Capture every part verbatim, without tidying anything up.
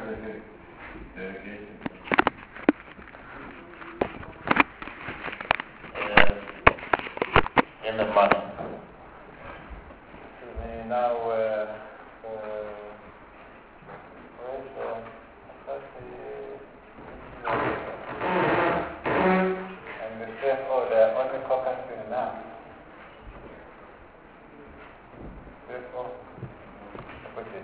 in the morning. Now, uh, uh, where's the, and the chef, oh, they're only focusing now. Therefore, put it.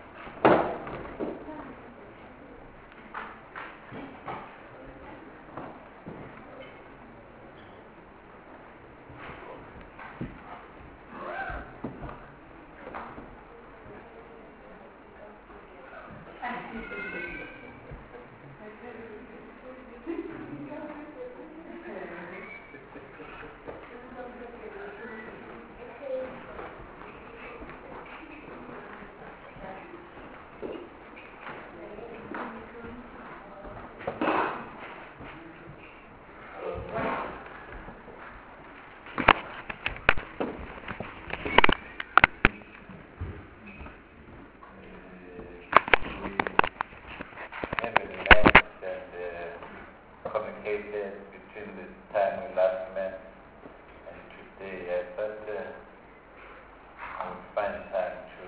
Between the time we last met and today, I thought uh, I would find time to,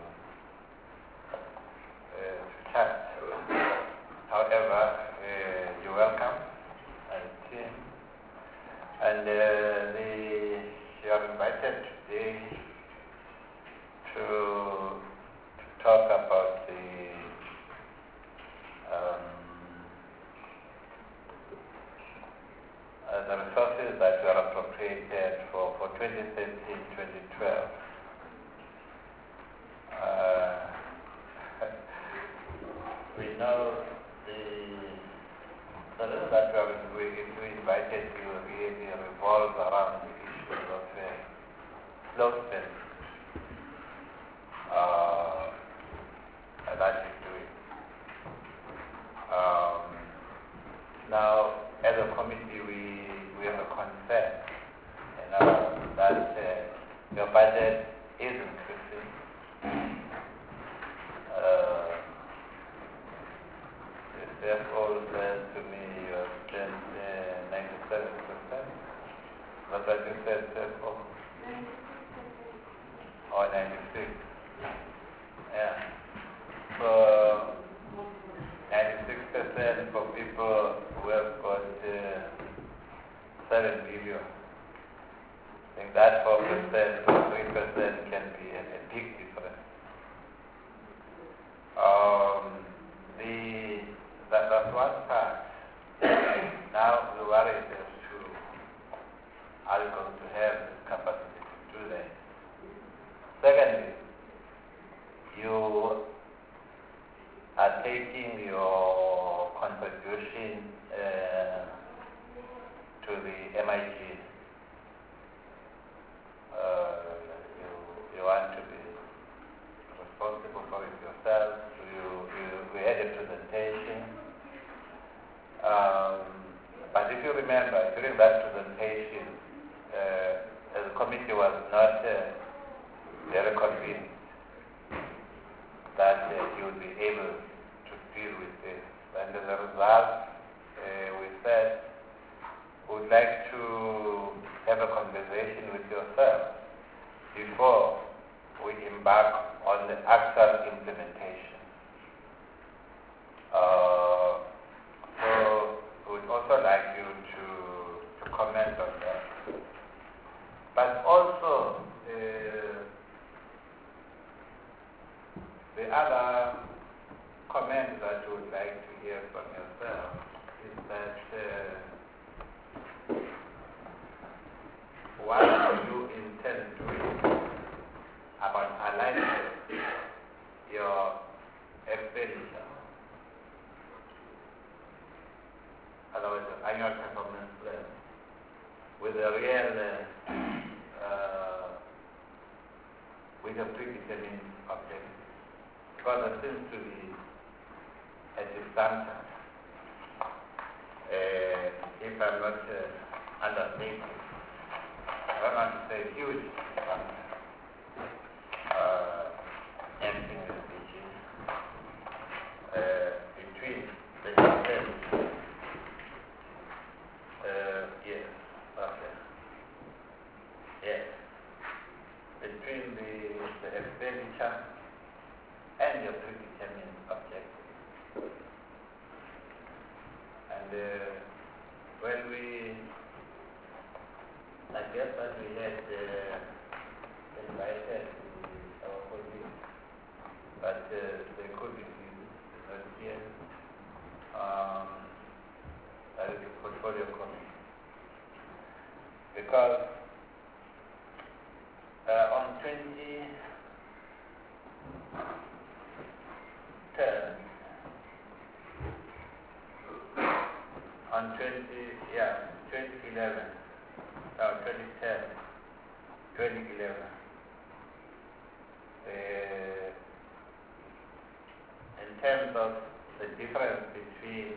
uh, to chat. However, uh, you're welcome, and team. And uh, the, you are invited today to, to talk about the um, Uh, the resources that were appropriated for, for twenty thirteen twenty twelve. Uh, we know the, the little that we, we, we invited you really revolves around the issue of uh, slope spend. Uh, that is doing. Um, now, as a committee, we we have a concern, you know, that uh, your budget is increasing. Uh, the C F O said to me, you have spent uh, ninety-seven percent. What did you say, C F O? Or ninety-six? Yeah. So, ninety-six percent for people who have got uh, seven billion. I think that four percent or three percent can be a, a big difference. Um, the, that, that's one part. Now the worry is to, are you going to have the capacity to do that? Secondly, you are taking your contribution uh, to the M I G. Uh, you, you want to be responsible for it yourself. You, you, we had a presentation. Um, but if you remember, during that presentation, uh, the committee was not uh, very convinced that uh, you would be able to deal with this. And as a result, uh, we said we would like to have a conversation with yourself before we embark on the actual implementation. Uh, so we would also like you to, to comment on that. But also, uh, the other comment that we would like to hear from yourself is that uh, what do you intend doing about aligning your expenditure, otherwise your annual performance plan, with a real, uh, uh, with a predetermined objective? Because there seems to be a disjunction, uh, if I'm not uh, understating. I don't want to say huge disjunction. Uh, emptying the beaches, uh, And uh, when we, I guess that we had uh, invited the, our colleagues, but uh, they couldn't not here. Um, that is the portfolio committee. Because uh, on twenty third, on twenty, yeah, twenty eleven, no, twenty ten, twenty eleven, uh, in terms of the difference between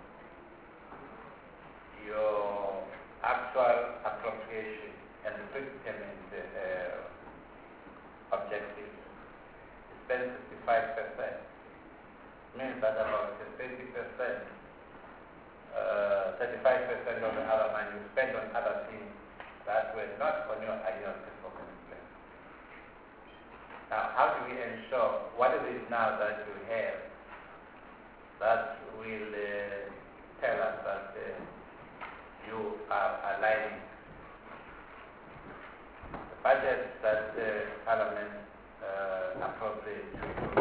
your actual appropriation and the predetermined uh, objective, you spend fifty-five percent. Means that about thirty percent, uh, thirty-five percent of the other money you spend on other things that were not on your annual performance plan. Now, how do we ensure, what is it now that you have that will uh, tell us that uh, you are aligning the budget that the uh, Parliament uh, appropriates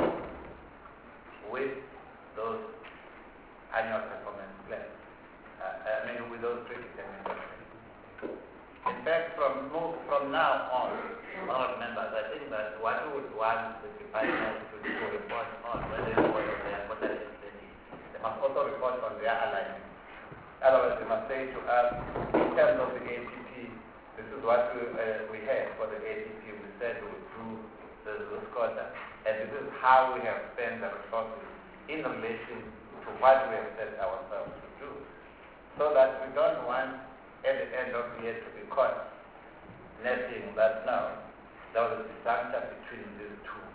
with those annual performance plans? Uh, I mean, with those predetermined objectives. In fact, from move, from now on, our members, I think that what we would want the department to do report on, whether they report on their quarterly spending, they must also report on their alignment. Otherwise, they must say to us, in terms of the A T P, this is what we, uh, we had for the A T P. We said we would do the, this quarter, and this is how we have spent the resources in relation to what we have set ourselves to do, so that we don't want at the end of the year to be caught netting that now there was a disjuncture between these two.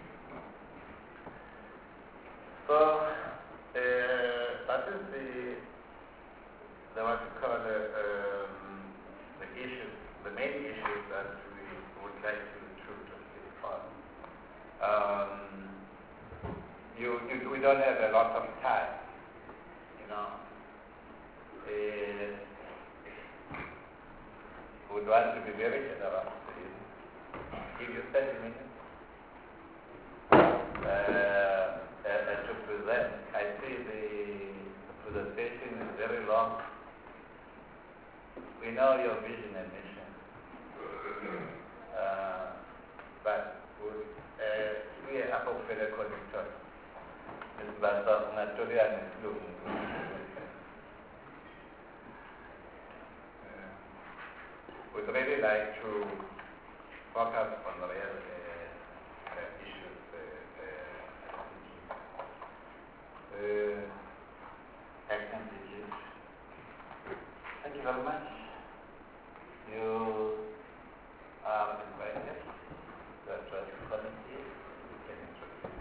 So uh, that is the the what you call the um, the issues, the main issues that we would like to to, to speak on. Um, you, you we don't have a lot of time, you know. Uh, would want to be very generous. Give you thirty minutes uh, uh, to present. I see the presentation is very long. We know your vision and mission. Uh, but we are a popular conductor. It's about Naturian is We'd really like to focus on the real uh, uh, issues. Uh, uh, uh, Acting Institute. Thank you very much. You are invited to address the committee. You can introduce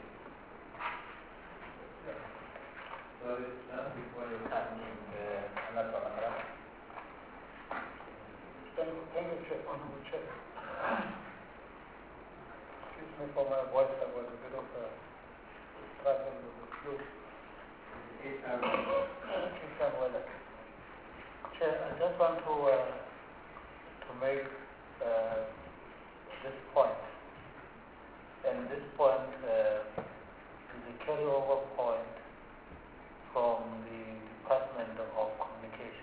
yourself. So it's not before you come in, uh, another one. Thank you, Chair, Honorable Chair. Excuse me for my voice, I was a bit of a struggle with the flu. It's weather. Chair, I just want to uh, to make uh, this point, and this point uh, is a carryover point from the Department of Communication.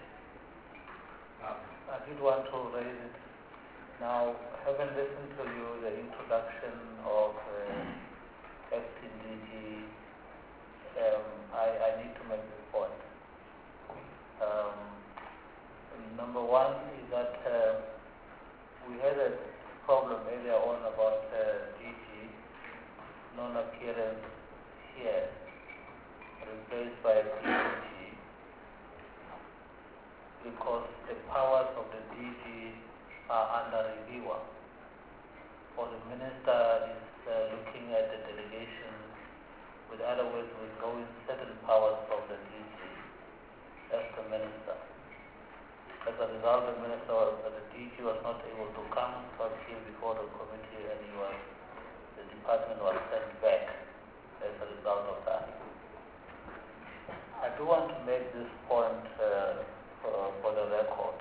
I did want to raise it. Now, having listened to you, the introduction of uh, acting D G, um, I, I need to make this point. Um, number one is that uh, we had a problem earlier on about uh, D G non-appearance here, replaced by P D G. Because the powers of the D G are under review. For the minister is uh, looking at the delegation, with other words, withdrawing certain powers from the D G as the minister. As a result, the minister was, uh, the D G was not able to come to appear before the committee, and he was, the department was sent back as a result of that. I do do want to make this point uh, for, for the record,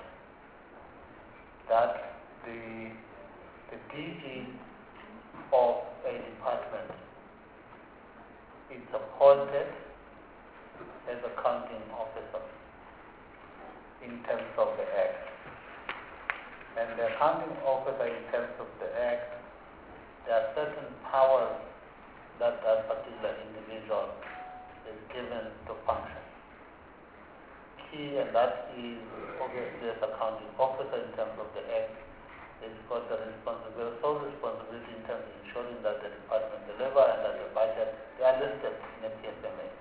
that the, the D G of a department is appointed as accounting officer in terms of the Act. And the accounting officer in terms of the Act, there are certain powers that that particular individual is given to function. Key, and that is obviously as accounting officer in terms of the Act, is got the responsibility, sole responsibility in terms of ensuring that the department deliver and that the budget, they are listed in the P S M A.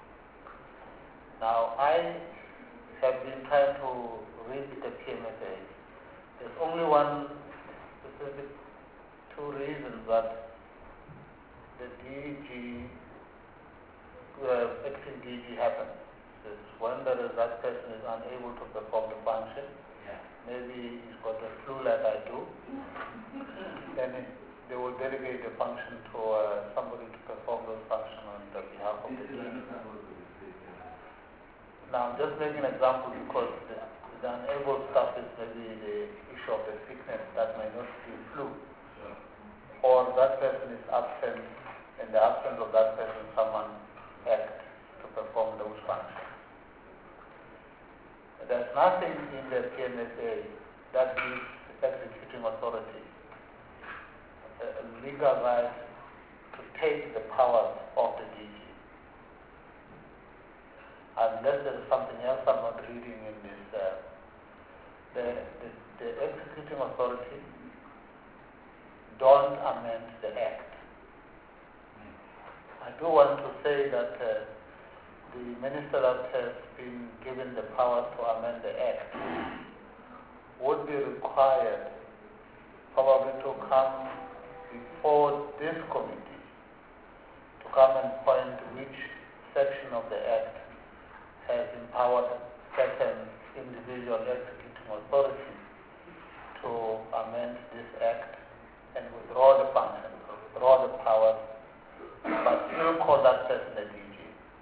Now, I have been trying to read the P M S A. There's only one specific two reasons that the D G, uh, acting D G happens. Is when there is that person is unable to perform the function, yeah. Maybe he's got a flu like I do, then it, they will delegate the function to uh, somebody to perform those functions on the behalf of the D G. Now, I'm just making an example because the, the unable stuff is maybe the issue of the sickness that may not be flu. Sure. Or that person is absent, in the absence of that person, someone acts to perform those functions. There's nothing in the P M S A that gives executing authority a legal right to take the powers of the D G. Unless there is something else I'm not reading in this, uh, the, the, the executing authority don't amend the Act. I do want to say that uh, the minister that has been given the power to amend the Act would be required probably to come before this committee to come and point which section of the Act has empowered certain individual executing authorities to amend this Act and withdraw the function, withdraw the powers, but still call that person a D G.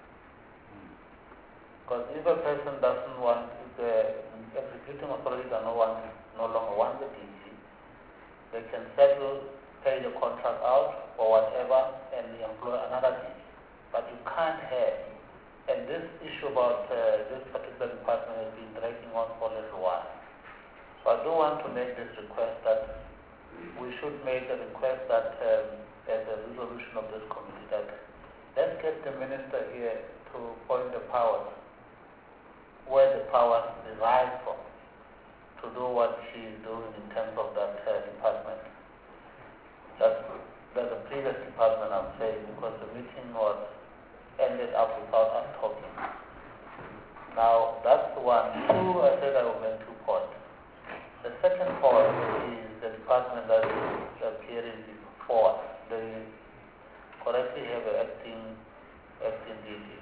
Because if a person doesn't want, if the executing authority does not want, no longer want the D G, they can settle, pay the contract out or whatever, and employ another D G. But you can't have, and this issue about uh, this particular department has been dragging on for a little while. So I do want to make this request that we should make a request that um, as a resolution of this committee that let's get the minister here to point the powers, where the powers derive from, to do what she is doing in terms of that uh, department. That's, that's the previous department I'm saying, because the meeting was ended up without us talking. Now, that's one. Two, I said I will make two points. The second point is the department that is appearing before. They correctly have an acting, acting D G.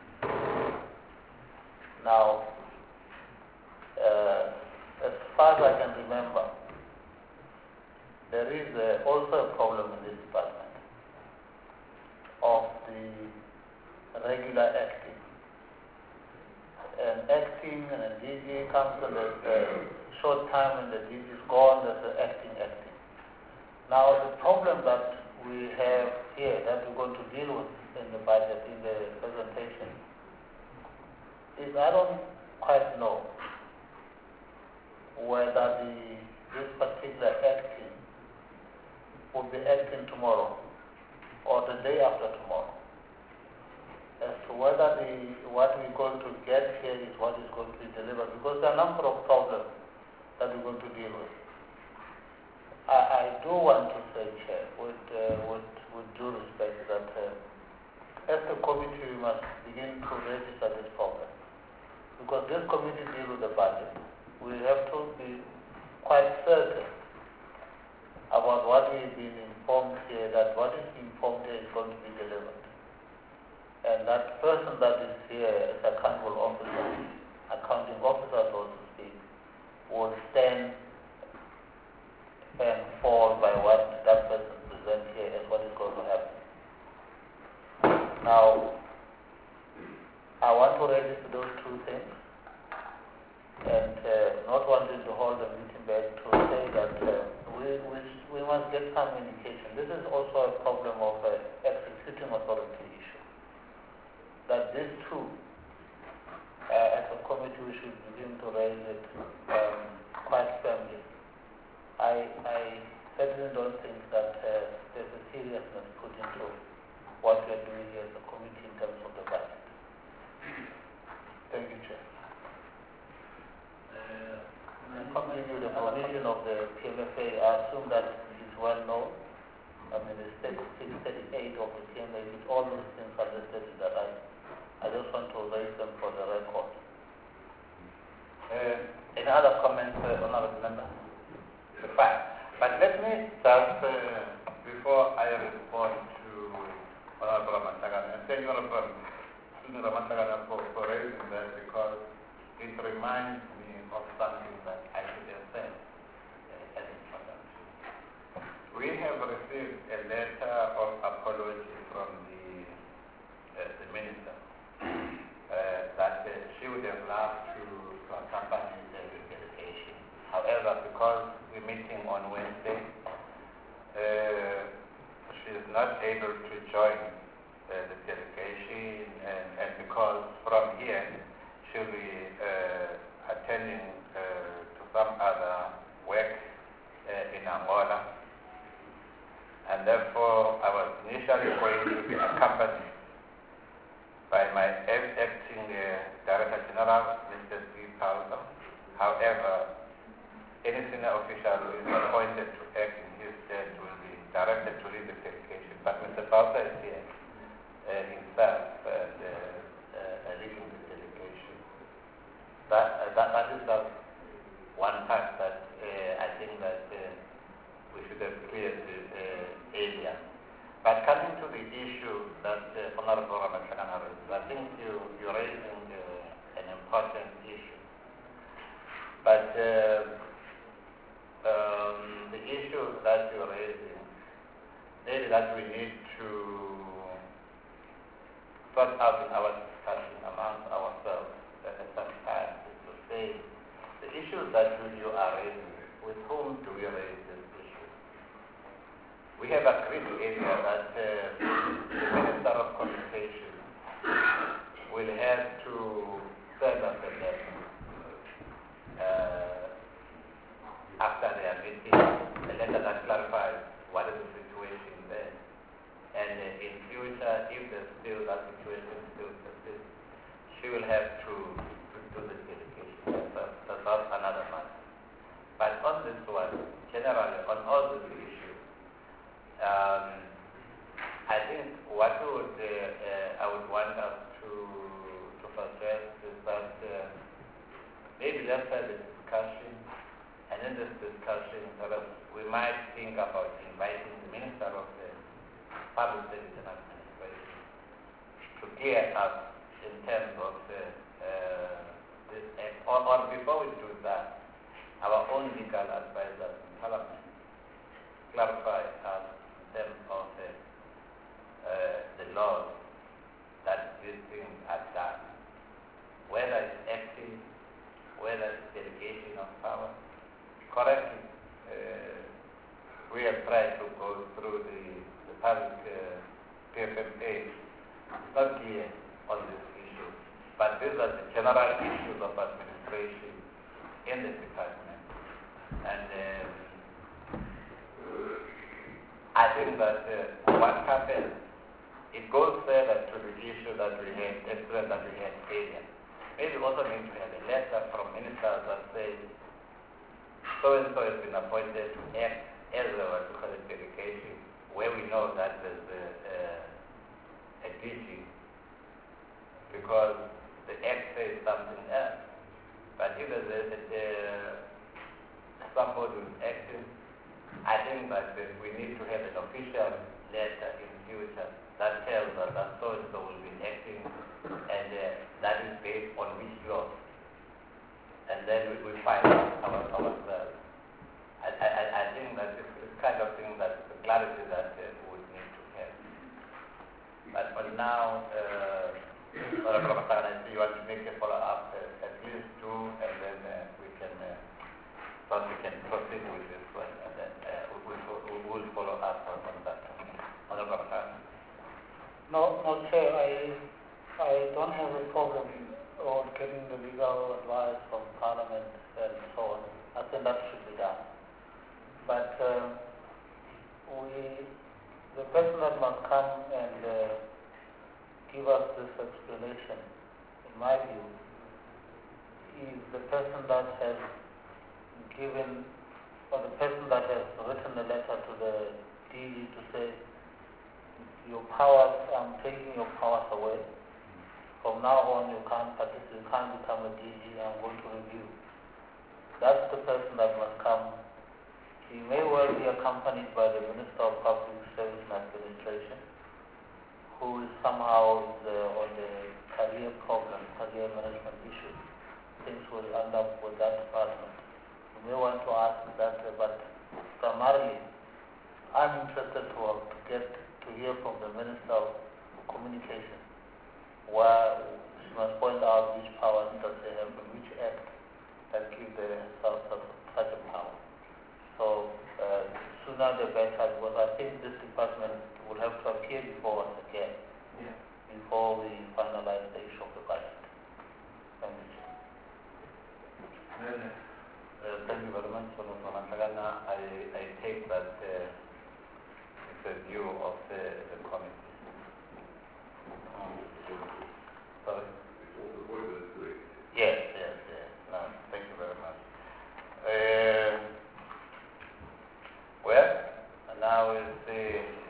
Now, uh, as far as I can remember, there is uh, also a problem in this department of the regular acting. And acting and a D G comes in a short time and the D G is gone, there's the acting, acting. Now, the problem that we have here that we're going to deal with in the budget, in the presentation, is I don't quite know whether the, this particular acting will be acting tomorrow or the day after tomorrow. As to whether the, what we're going to get here is what is going to be delivered, because there are a number of problems that we're going to deal with. I, I do want to say, Chair, with, uh, with, with due respect, that uh, as the committee we must begin to register this problem. Because this committee deals with the budget, we have to be quite certain about what we've been informed here, that what is informed here is going to be delivered. And that person that is here as accountable officer, accounting officer, so to speak, will stand and fall by what that person presents here as what is going to happen. Now, I want to register those two things and uh, not wanting to hold the meeting back to say that uh, we, we, we must get some indication. This is also a problem of uh, executing authority issue. That these two, uh, as a committee, we should begin to raise it um, quite firmly. I, I certainly don't think that uh, there's a seriousness put into what we are doing here as a committee in terms of the budget. Thank you, Chair. Uh, coming to the provision of the P M F A, I assume that it is well known. I mean, the thirty-six, thirty-eight of the P M F A, all those things are listed in the right. I just want to raise them for the record. Uh, any other comments, uh, Honourable Member? Fine. But let me just, uh, before I respond to Honorable Ramasagana, and thank you, Honorable Ramasagana, for, for raising that, because it reminds me of something that I should have said uh, as important. We have received a letter of apology from the, uh, the minister uh, that uh, she would have loved to, to accompany the delegation. However, because we're meeting on Wednesday, uh, she is not able to join uh, the delegation, and, and because from here she'll be uh, attending uh, to some other work uh, in Angola, and therefore I was initially going to be accompanied by my acting uh, Director General, Mister Steve Palmer. However, any senior official who is appointed to act in his stead will be directed to lead the delegation. But Mister Palmer is here uh, himself and uh, uh, leading the delegation. That, uh, that, that is just one part that uh, I think that uh, we should have cleared uh, earlier. But coming to the issue that uh, Honorable Ramasagana raised, I think you, you're raising uh, an important issue. But uh, um, the issue that you're raising, maybe that we need to sort out in our discussion amongst ourselves at some time, is to say the issues that you are raising, with whom do we raise this issue? We have agreed earlier that uh, the Minister of Communication will have to send us a letter uh, after their meeting, a letter that clarifies what is the situation there. And uh, in future, if there's still that situation still persists, she will have to, to do the delegation. That's, that's another matter. But on this one, generally, on all these issues, um, I think what would, uh, uh, I would want us to, to suggest is that uh, maybe let's have a discussion, and in this discussion, perhaps we might think about inviting the Minister of the Public Service and Administration to clear us in terms of uh, uh, this act. Or, or before we do that, our own legal advisors in Parliament clarify us in terms of uh, uh, the laws that these things are done, whether it's active, whether it's delegation of power. Correctly, uh, we have tried to go through the, the public uh, P F M A. It's not clear on this issue, but these are the general issues of administration in the department. And um, I think that uh, what happens, it goes further to the issue that we had, experience that we had earlier. Maybe also need to have a letter from ministers that says, so-and-so has been appointed to act as a what we call it delegation, where we know that there's a, a, a D G, because the act says something else. But if there's a, a, a, somebody who's acting, I think that uh, we need to have an official letter in future that tells us that so-and-so will be acting, and uh, that is based on which law. And then we, we find our, ourselves. I, I, I think that it's, it's kind of thing that the clarity that uh, we would need to have. But for now, uh, Honorable Masana, I see you want to make a follow-up, uh, at least two, and then uh, we can, uh, first we can proceed with this one, and then uh, we will we will follow up on on that. Honorable Masana. No, no, Chair, I, I don't have a problem on getting the legal advice from Parliament and so on. I think that should be done. But um, we, the person that must come and uh, give us this explanation, in my view, is the person that has given, or the person that has written a letter to the D G to say, your powers, I'm taking your powers away. From now on, you can't participate, you can't become a D G, I'm going to review. That's the person that must come. He may well be accompanied by the Minister of Public Service and Administration, who is somehow uh, on the career problem, career management issue. Things will end up with that department. You may want to ask that, uh, but primarily, I'm interested to, uh, to get to hear from the Minister of Communication, where she must point out which powers does they have and which act that give the South such a power. So uh, sooner the better, because I think this department will have to appear before us again, yeah, before we finalize the issue of the budget. Thank you, Chair. Uh, thank you very much, Honorable Masana. I, I take that uh, it's a view of the, the committee. Um, sorry? Yes, yes, yes. No, thank you very much. Uh, well, now is the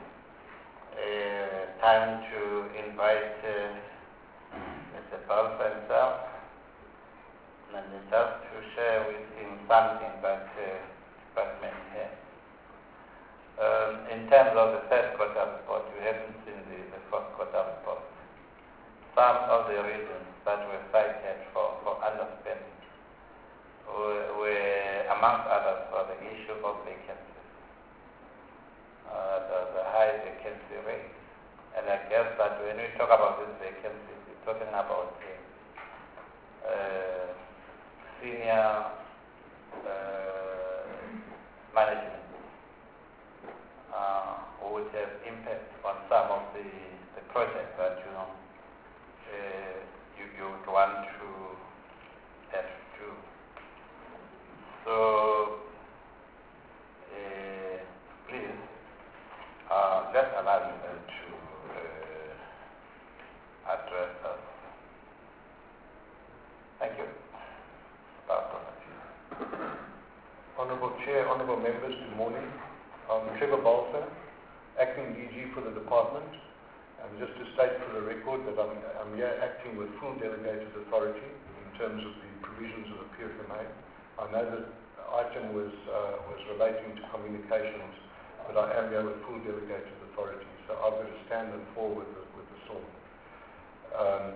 uh, time to invite uh, Mister Balfa himself, and himself to share with him something that uh, department has. Um, in terms of the third quarter report, we haven't seen the, the fourth quarter report. Some of the reasons that were cited for, for underspending were, were, amongst others, for the issue of vacancies, uh, the, the high vacancy rate. And I guess that when we talk about these vacancies, we're talking about uh, uh, senior uh, management. Uh, who would have impact on some of the, the projects that you know uh, you, you would want to have to do. So uh, please uh, let's allow me to uh, address us. Thank you. Honourable Chair, Honourable Members, good morning. I'm Trevor Balfa, Acting D G for the department. And just to state for the record that I'm, I'm here acting with full delegated authority in terms of the provisions of the P F M A. I know that the item was, uh, was relating to communications, but I am here with full delegated authority, so I've got to stand and fall with the, with the sword. Um,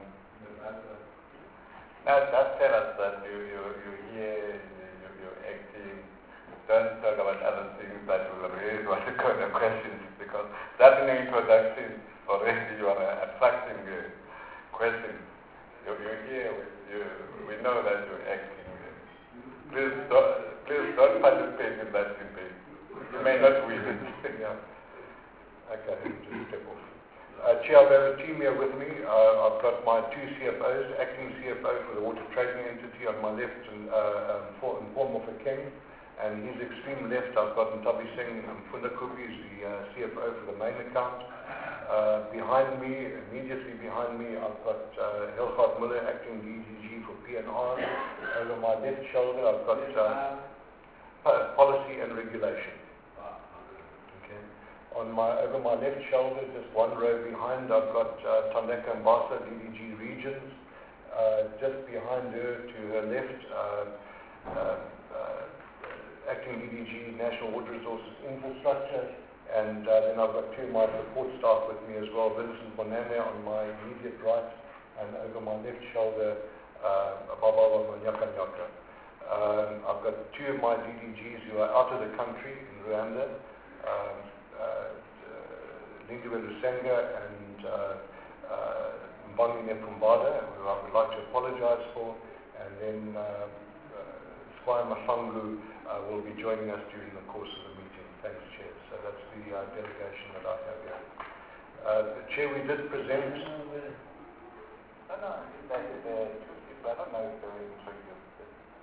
now, just tell us that you, you, you hear, you, you're acting. Don't talk about other things that will raise what you call the questions, because that's in the introduction already you are attracting uh, questions. You, you're here, with, you, we know that you're acting. Uh, please, don't, please don't participate in that debate. You may not win it. yeah. Okay, just step off. Uh, Chair, I have a team here with me. Uh, I've got my two C F Os, acting C F O for the water trading entity on my left, and uh, um, for, in form of a king. And his extreme left, I've got Ntabi Singh Mfundakubi, who's the uh, C F O for the main account. Uh, behind me, immediately behind me, I've got uh, Hilgard Muller, acting D D G for P N R. Over my left shoulder, I've got uh, policy and regulation. Okay. On my over my left shoulder, just one row behind, I've got uh, Tandeka Mbasa, D D G Regions. Uh, just behind her, to her left, uh, uh, uh, acting D D G National Water Resources Infrastructure, and uh, then I've got two of my support staff with me as well, Vincent Boname on my immediate right, and over my left shoulder, uh, Baba Manyakanyaka. Um, I've got two of my D D Gs who are out of the country in Rwanda, um, uh, uh, Lindiwe Lusenga and uh, uh, Mbangine Pumbada, who I would like to apologize for, and then uh, uh, Squire Mafangu uh, will be joining us during the course of the meeting. Thanks, Chair. So that's the uh, delegation that I have here. Uh, the Chair, we did present... No, no, that is uh, two people. I don't know if they were introduced.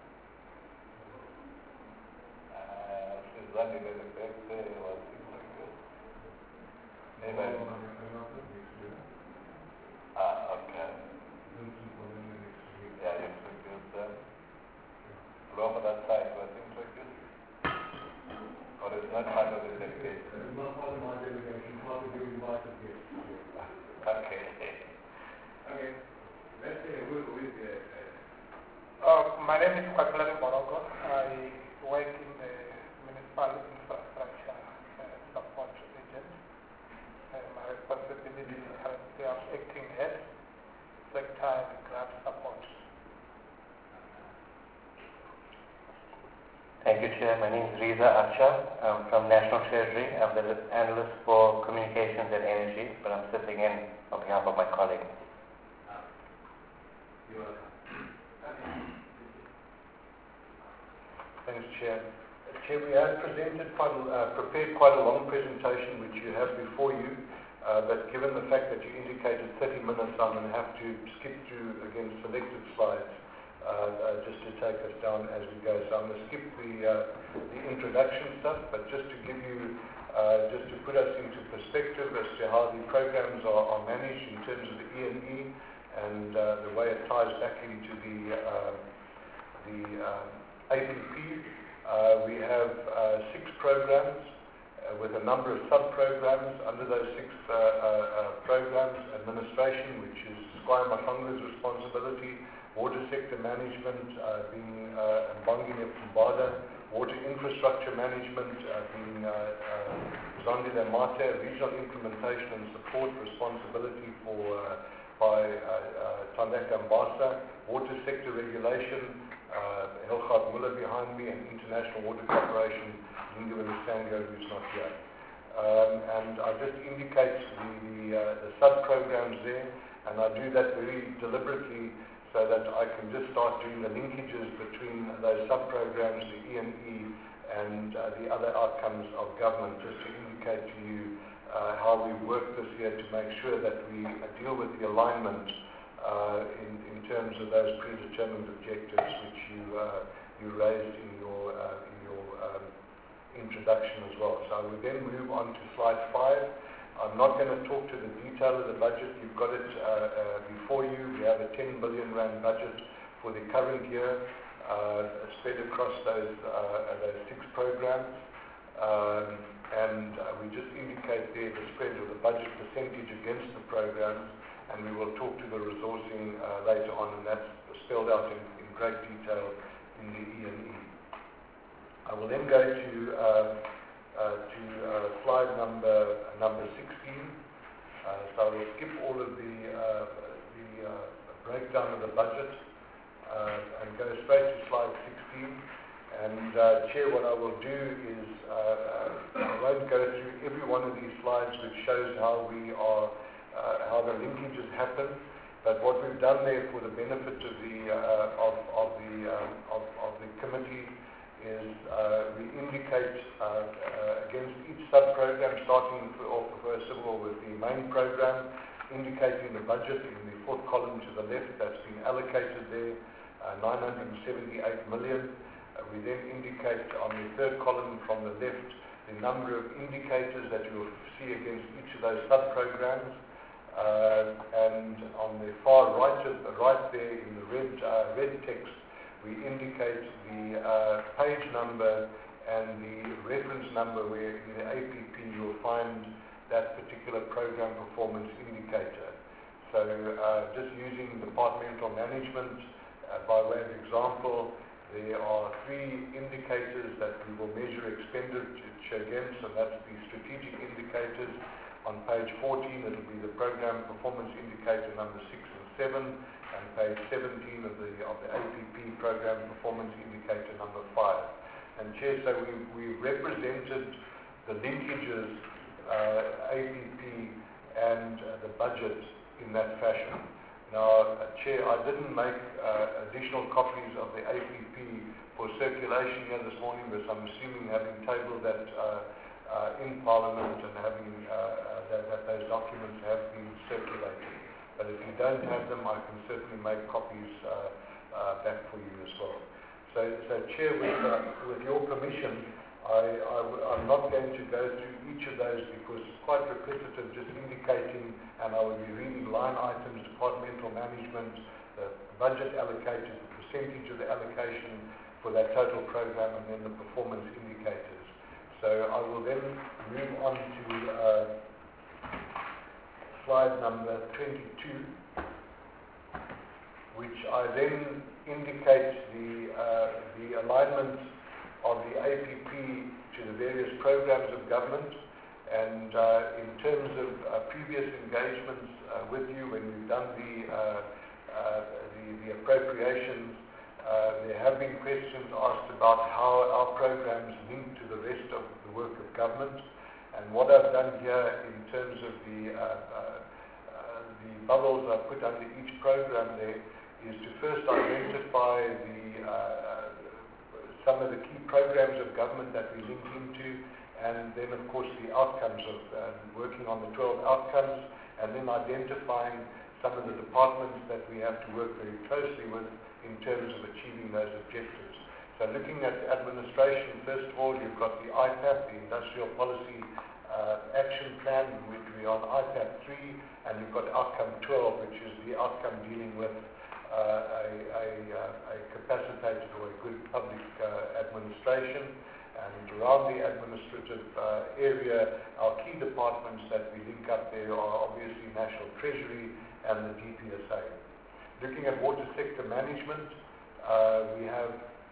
Uh, she's running at the back there, was introduced. Maybe I don't know. Ah, okay. Yeah, you introduced them. Whoever that side was introduced. Or it's not part of the delegation? It's not part of my delegation, part of your invited guests. Okay. Okay. Let's say who is there? Uh, my name is Kwaklan Borogo. I work in the Municipal Infrastructure uh, Support Agent. Uh, my responsibility is currently of acting head, sector and grant support. Thank you, Chair. My name is Riza Archa. I'm from National Treasury. I'm the analyst for communications and energy, but I'm sitting in on behalf of my colleague. You're welcome. Thanks, Chair. Chair, we have presented quite a, uh, prepared quite a long presentation which you have before you, uh, but given the fact that you indicated thirty minutes, I'm going to have to skip through again selected slides uh, uh, just to take us down as we go. So I'm going to skip the, uh, the introduction stuff, but just to give you, uh, just to put us into perspective as to how the programs are, are managed in terms of the E and E and uh, the way it ties back into the, uh, the uh, A P P. Uh, we have uh, six programs uh, with a number of sub-programs. Under those six uh, uh, uh, programs, administration, which is Squire Mafangu's responsibility, water sector management uh, being uh, Mbangine Pumbada, water infrastructure management uh, being uh, uh, Zandile Mate, regional implementation and support responsibility for uh, by uh, uh, Tandeka Mbasa, water sector regulation, uh, Helgard Muller behind me, and International Water Corporation, Lingo Sango, who's not here. Um, and I just indicate the, the, uh, the sub-programs there, and I do that very deliberately so that I can just start doing the linkages between those sub-programs, the E and E, and uh, the other outcomes of government, just to indicate to you Uh, how we work this year to make sure that we uh, deal with the alignment uh, in, in terms of those predetermined objectives which you uh, you raised in your uh, in your um, introduction as well. So I will then move on to slide five. I'm not going to talk to the detail of the budget. You've got it uh, uh, before you. We have a ten billion rand budget for the current year, uh, spread across those uh, those six programs. Um, and uh, we just indicate there the spread of the budget percentage against the programs, and we will talk to the resourcing uh, later on, and that's spelled out in, in great detail in the E and E. I will then go to uh, uh, to uh, slide number number sixteen. Uh, so I will skip all of the uh, the uh, breakdown of the budget uh, and go straight to slide sixteen. And uh, Chair, what I will do is uh, uh, I won't go through every one of these slides, which shows how we are, uh, how the linkages happen. But what we've done there for the benefit of the uh, of, of the uh, of, of the committee is uh, we indicate uh, uh, against each sub-program, starting off first of all with the main program, indicating the budget in the fourth column to the left that's been allocated there, uh, nine hundred seventy-eight million. Uh, we then indicate on the third column from the left the number of indicators that you will see against each of those sub-programs. Uh, and on the far right, of, right there in the red, uh, red text, we indicate the uh, page number and the reference number where in the A P P you will find that particular program performance indicator. So uh, just using departmental management uh, by way of example, there are three indicators that we will measure expenditure against, and that's the strategic indicators. On page fourteen, it will be the program performance indicator number six and seven, and page seventeen of the of the A P P program performance indicator number five. And Chair, so we we represented the linkages, uh, A P P and uh, the budget in that fashion. Now, uh, Chair, I didn't make uh, additional copies of the A P P for circulation here this morning, but I'm assuming having tabled that uh, uh, in Parliament and having uh, uh, that, that those documents have been circulated. But if you don't have them, I can certainly make copies uh, uh, back for you as well. So, so Chair, with, uh, with your permission, I, I, I'm not going to go through each of those because it's quite repetitive, just indicating, and I will be reading line items, departmental management, the budget allocated, the percentage of the allocation for that total program, and then the performance indicators. So I will then move on to uh, slide number twenty-two, which I then indicate the, uh, the alignment of the A P P to the various programs of government. And uh, in terms of uh, previous engagements uh, with you, when we've done the, uh, uh, the, the appropriations, uh, there have been questions asked about how our programs link to the rest of the work of government. And what I've done here in terms of the, uh, uh, uh, the bubbles I've put under each program there is to first identify the uh, uh, some of the key programs of government that we link into, and then of course the outcomes of uh, working on the twelve outcomes, and then identifying some of the departments that we have to work very closely with in terms of achieving those objectives. So looking at administration, first of all, you've got the I P A P, the Industrial Policy uh, Action Plan, in which we are on I P A P three, and you've got outcome twelve, which is the outcome dealing with Uh, a, a, uh, a capacitated or a good public uh, administration. And around the administrative uh, area, our key departments that we link up there are obviously National Treasury and the D P S A. Looking at water sector management, uh, we have,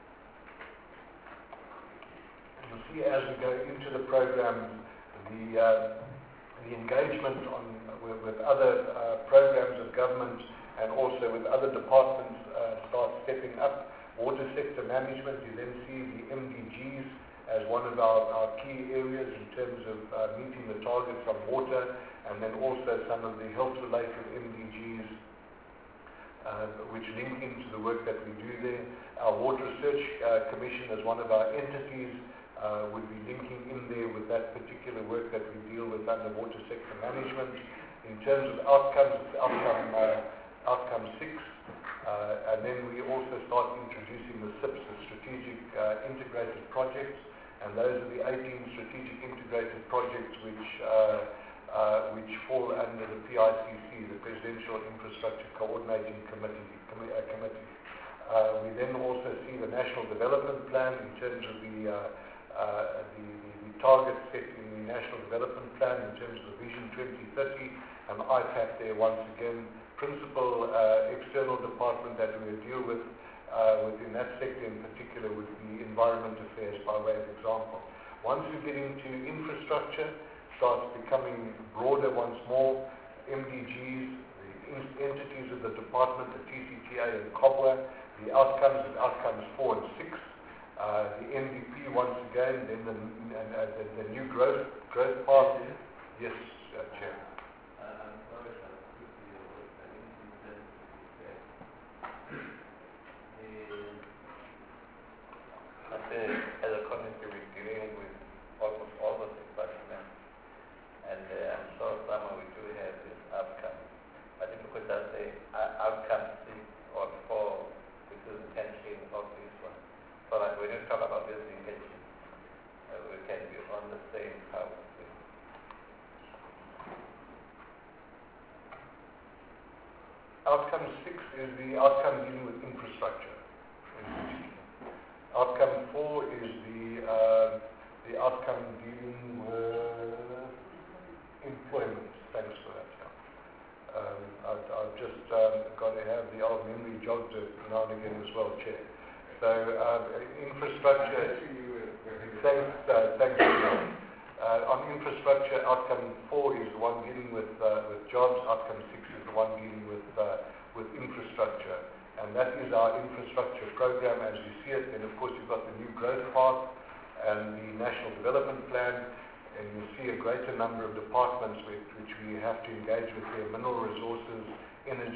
you'll see as we go into the program, the, uh, the engagement on, with, with other uh, programs of government and also with other departments uh, start stepping up. Water sector management, you then see the M D Gs as one of our, our key areas in terms of uh, meeting the targets on water, and then also some of the health-related M D Gs uh, which link into the work that we do there. Our Water Research uh, Commission as one of our entities uh, would be linking in there with that particular work that we deal with under water sector management. In terms of outcomes, it's outcome uh, Outcome six, uh, and then we also start introducing the S I Ps, the Strategic uh, Integrated Projects, and those are the eighteen strategic integrated projects which uh, uh, which fall under the P I C C, the Presidential Infrastructure Coordinating Committee. Com- uh, committee. Uh, we then also see the National Development Plan in terms of the, uh, uh, the, the, the targets set in the National Development Plan in terms of the Vision twenty thirty, and I P A P there once again. Principal uh, external department that we deal with uh, within that sector in particular would be Environment Affairs, by way of example. Once we get into infrastructure, starts becoming broader once more. M D Gs, the in- entities of the department, the T C T A and COBWA, the outcomes of outcomes four and six, uh, the N D P once again, then the, uh, the, the new growth growth path. Yes, uh, Chair. As a community, we're dealing with almost all the departments, and uh, I'm sure some we do have this outcome. But if you could just say uh, outcome six or four, which is the tension of this one, so that when you talk about this engagement, uh, we can be on the same house. Outcome six is the outcome dealing with infrastructure. Outcome four is the uh, the outcome dealing with employment. Thanks for that. Yeah. Um, I've, I've just um, got to have the old memory jogged now and again as well, Chair. So uh, infrastructure. Thanks, uh, thanks. Uh, on infrastructure, outcome four is the one dealing with uh, with jobs. Outcome six is the one dealing with uh, with infrastructure. And that is our infrastructure program as we see it. Then, of course, you've got the new growth path and the National Development Plan. And you see a greater number of departments which, which we have to engage with their mineral resources, energy,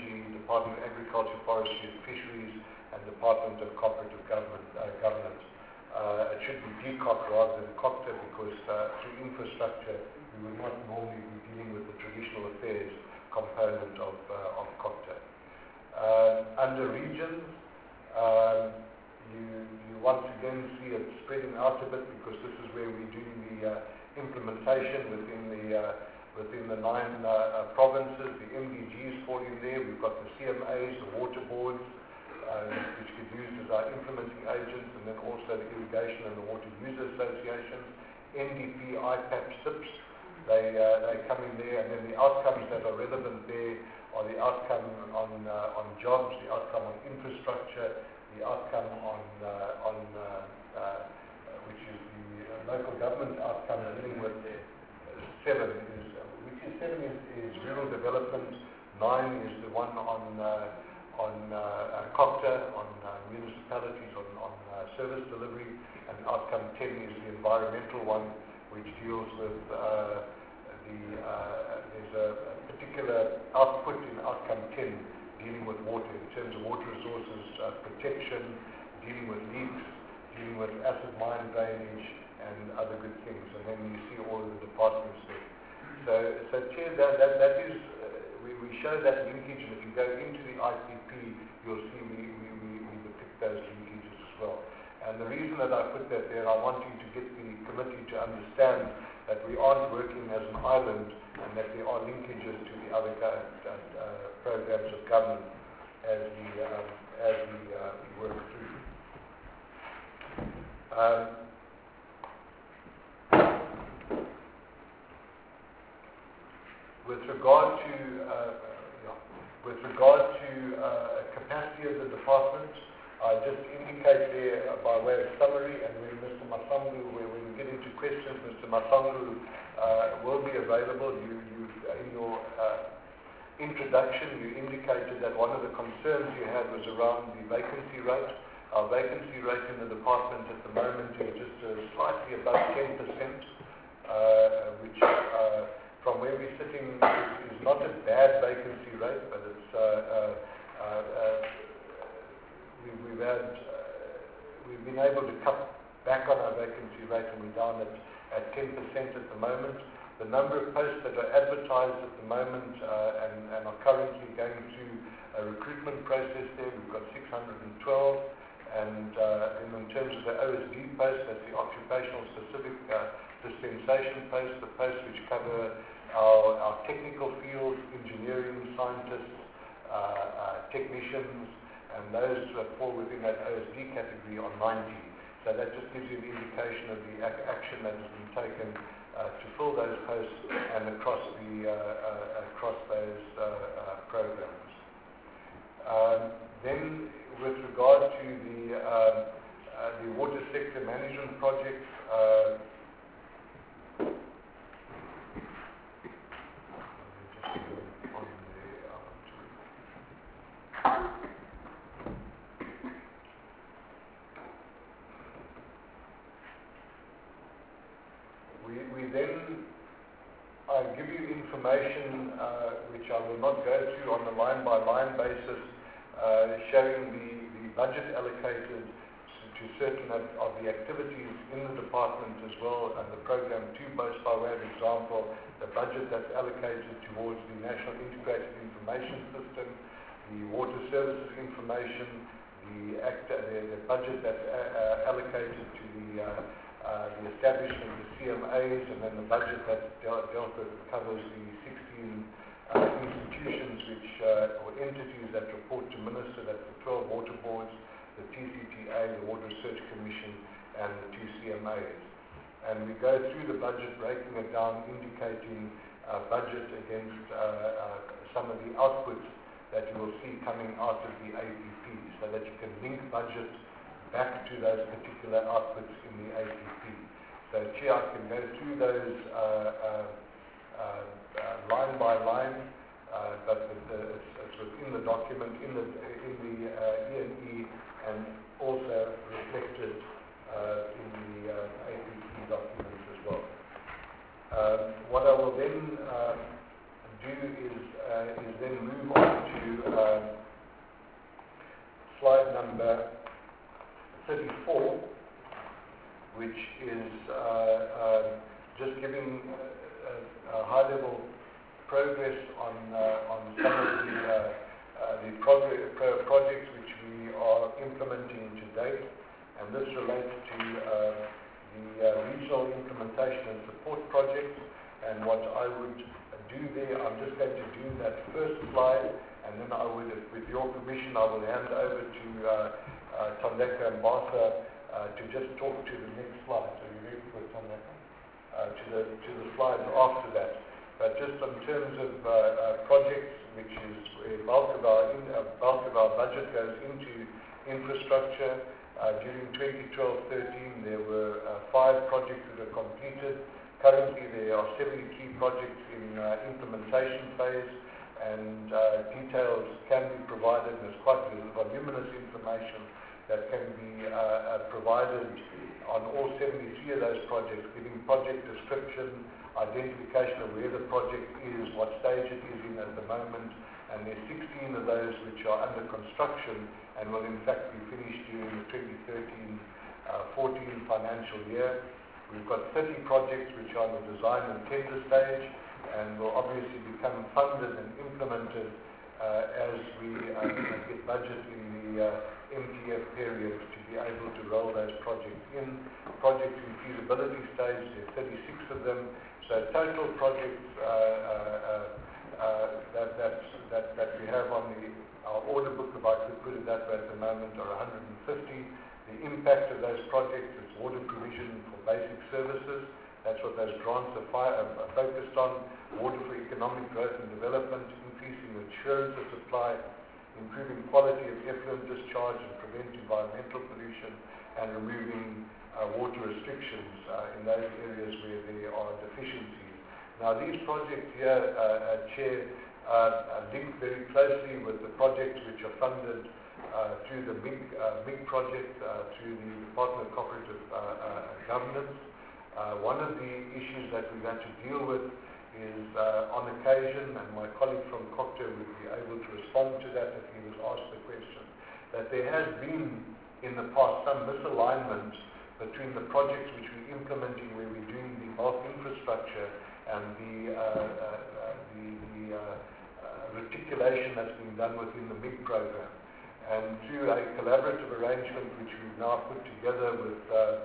Department of Agriculture, Forestry and Fisheries, and Department of Cooperative Government, uh, Governance. Uh, it should be D C O C rather than COCTA because uh, through infrastructure we would not normally be dealing with the traditional affairs component of, uh, of COCTA. Uh, under regions, um, you, you once again see it spreading out a bit because this is where we do the uh, implementation within the uh, within the nine uh, uh, provinces. The M D Gs fall in there. We've got the C M As, the water boards, uh, which get used as our implementing agents, and then also the irrigation and the water user associations, N D P, I P A P, S I Ps. They uh, they come in there, and then the outcomes that are relevant there are the outcome on uh, on jobs, the outcome on infrastructure, the outcome on uh, on uh, uh, which is the uh, local government outcome dealing with uh, seven is uh, which is seven is, is rural development, nine is the one on uh, on uh, uh, COCTA, on uh, municipalities, on on uh, service delivery, and outcome ten is the environmental one, which deals with uh, the uh, there's a, a particular output in outcome ten dealing with water in terms of water resources uh, protection, dealing with leaks, dealing with acid mine drainage, and other good things. And then you see all of the departments there. So, so Chair, that, that, that is, uh, we, we show that linkage, and if you go into the I P P, you'll see we, we, we, we depict those linkages as well. And the reason that I put that there, I want you to get the committee to understand that we aren't working as an island and that there are linkages to the other uh, uh, programs of government as we, um, as we uh, work through. Um, with regard to uh, yeah, with regard to uh, capacity of the department, I just indicate there uh, by way of summary, and when Mister Masangu, when we get into questions, Mister Masangu uh, will be available. You, you in your uh, introduction, you indicated that one of the concerns you had was around the vacancy rate. Our vacancy rate in the department at the moment is just uh, slightly above ten percent, uh, which uh, from where we're sitting is, is not a bad vacancy rate, but it's uh, uh, uh, uh, we, we've had uh, we've been able to cut back on our vacancy rate, and we're down at, at ten percent at the moment. The number of posts that are advertised at the moment uh, and, and are currently going through a recruitment process there, we've got six hundred twelve, and uh, in terms of the O S D posts, that's the occupational specific uh, dispensation posts, the posts which cover our, our technical fields, engineering, scientists, uh, uh, technicians, and those that fall within that O S D category are ninety. So that just gives you an indication of the ac action that has been taken uh, to fill those posts and across the uh, uh, across those uh, uh, programs. Um, then, with regard to the um, uh, the water sector management projects, uh, We, we then uh, give you information uh, which I will not go through on a line-by-line basis, uh, showing the, the budget allocated to certain of, of the activities in the department as well, and the program two, both by way of example, the budget that's allocated towards the National Integrated Information System, the water services information, the, act, the, the budget that's uh, uh, allocated to the uh, Uh, the establishment of the C M As, and then the budget that dealt, dealt with covers the sixteen uh, institutions which, uh, or entities that report to Minister, that's the twelve water boards, the T C T A, the Water Research Commission, and the two C M As. And we go through the budget, breaking it down, indicating uh, budget against uh, uh, some of the outputs that you will see coming out of the A P P, so that you can link budget back to those particular outputs in the A P P. So, Chair, I can go through those uh, uh, uh, uh, line by line, uh, but the, it's, it's within the document, in the, in the uh, E and E, and also reflected uh, in the uh, A P P documents as well. Um, what I will then uh, do is, uh, is then move on to uh, number thirty-four, which is uh, uh, just giving a, a high-level progress on uh, on some of the uh, uh, the progr- pro- projects which we are implementing to date, and this relates to uh, the uh, regional implementation and support projects. And what I would do there, I'm just going to do that first slide, and then I would, with your permission, I will hand over to uh, uh, Tandeka and Basa uh, to just talk to the next slide. So you ready for Tandeka? Uh, to the to the slides after that. But just in terms of uh, uh, projects, which is where bulk of our in, uh, bulk of our budget goes into infrastructure. Uh, during twenty twelve thirteen, there were uh, five projects that are completed. Currently, there are seventy key projects in uh, implementation phase, and uh, details can be provided. There's quite voluminous information that can be uh, uh, provided on all seventy-three of those projects, giving project description, identification of where the project is, what stage it is in at the moment, and there's sixteen of those which are under construction and will in fact be finished during the twenty thirteen fourteen financial year. We've got thirty projects which are in the design and tender stage and will obviously become funded and implemented uh, as we uh, get budget in the uh, M T F period to be able to roll those projects in. Projects in feasibility stage, there are thirty-six of them. So total projects uh, uh, uh, that, that, that, that we have on the, our order book, if I could put it that way at the moment, are one hundred fifty. The impact of those projects is water provision for basic services. That's what those grants are, fi- are focused on. Water for economic growth and development, increasing assurance of supply, improving quality of effluent discharge and prevent environmental pollution, and removing uh, water restrictions uh, in those areas where there are deficiencies. Now, these projects here, uh, uh, Chair, uh, are linked very closely with the projects which are funded uh, through the MIG, uh, MIG project, uh, through the Department of Cooperative uh, uh, Governance. Uh, one of the issues that we've had to deal with is uh, on occasion, and my colleague from COCTA would be able to respond to that if he was asked the question, that there has been in the past some misalignment between the projects which we're implementing where we're doing the bulk infrastructure and the, uh, uh, uh, the, the uh, uh, reticulation that's being done within the MIG program. And through a collaborative arrangement which we've now put together with, uh,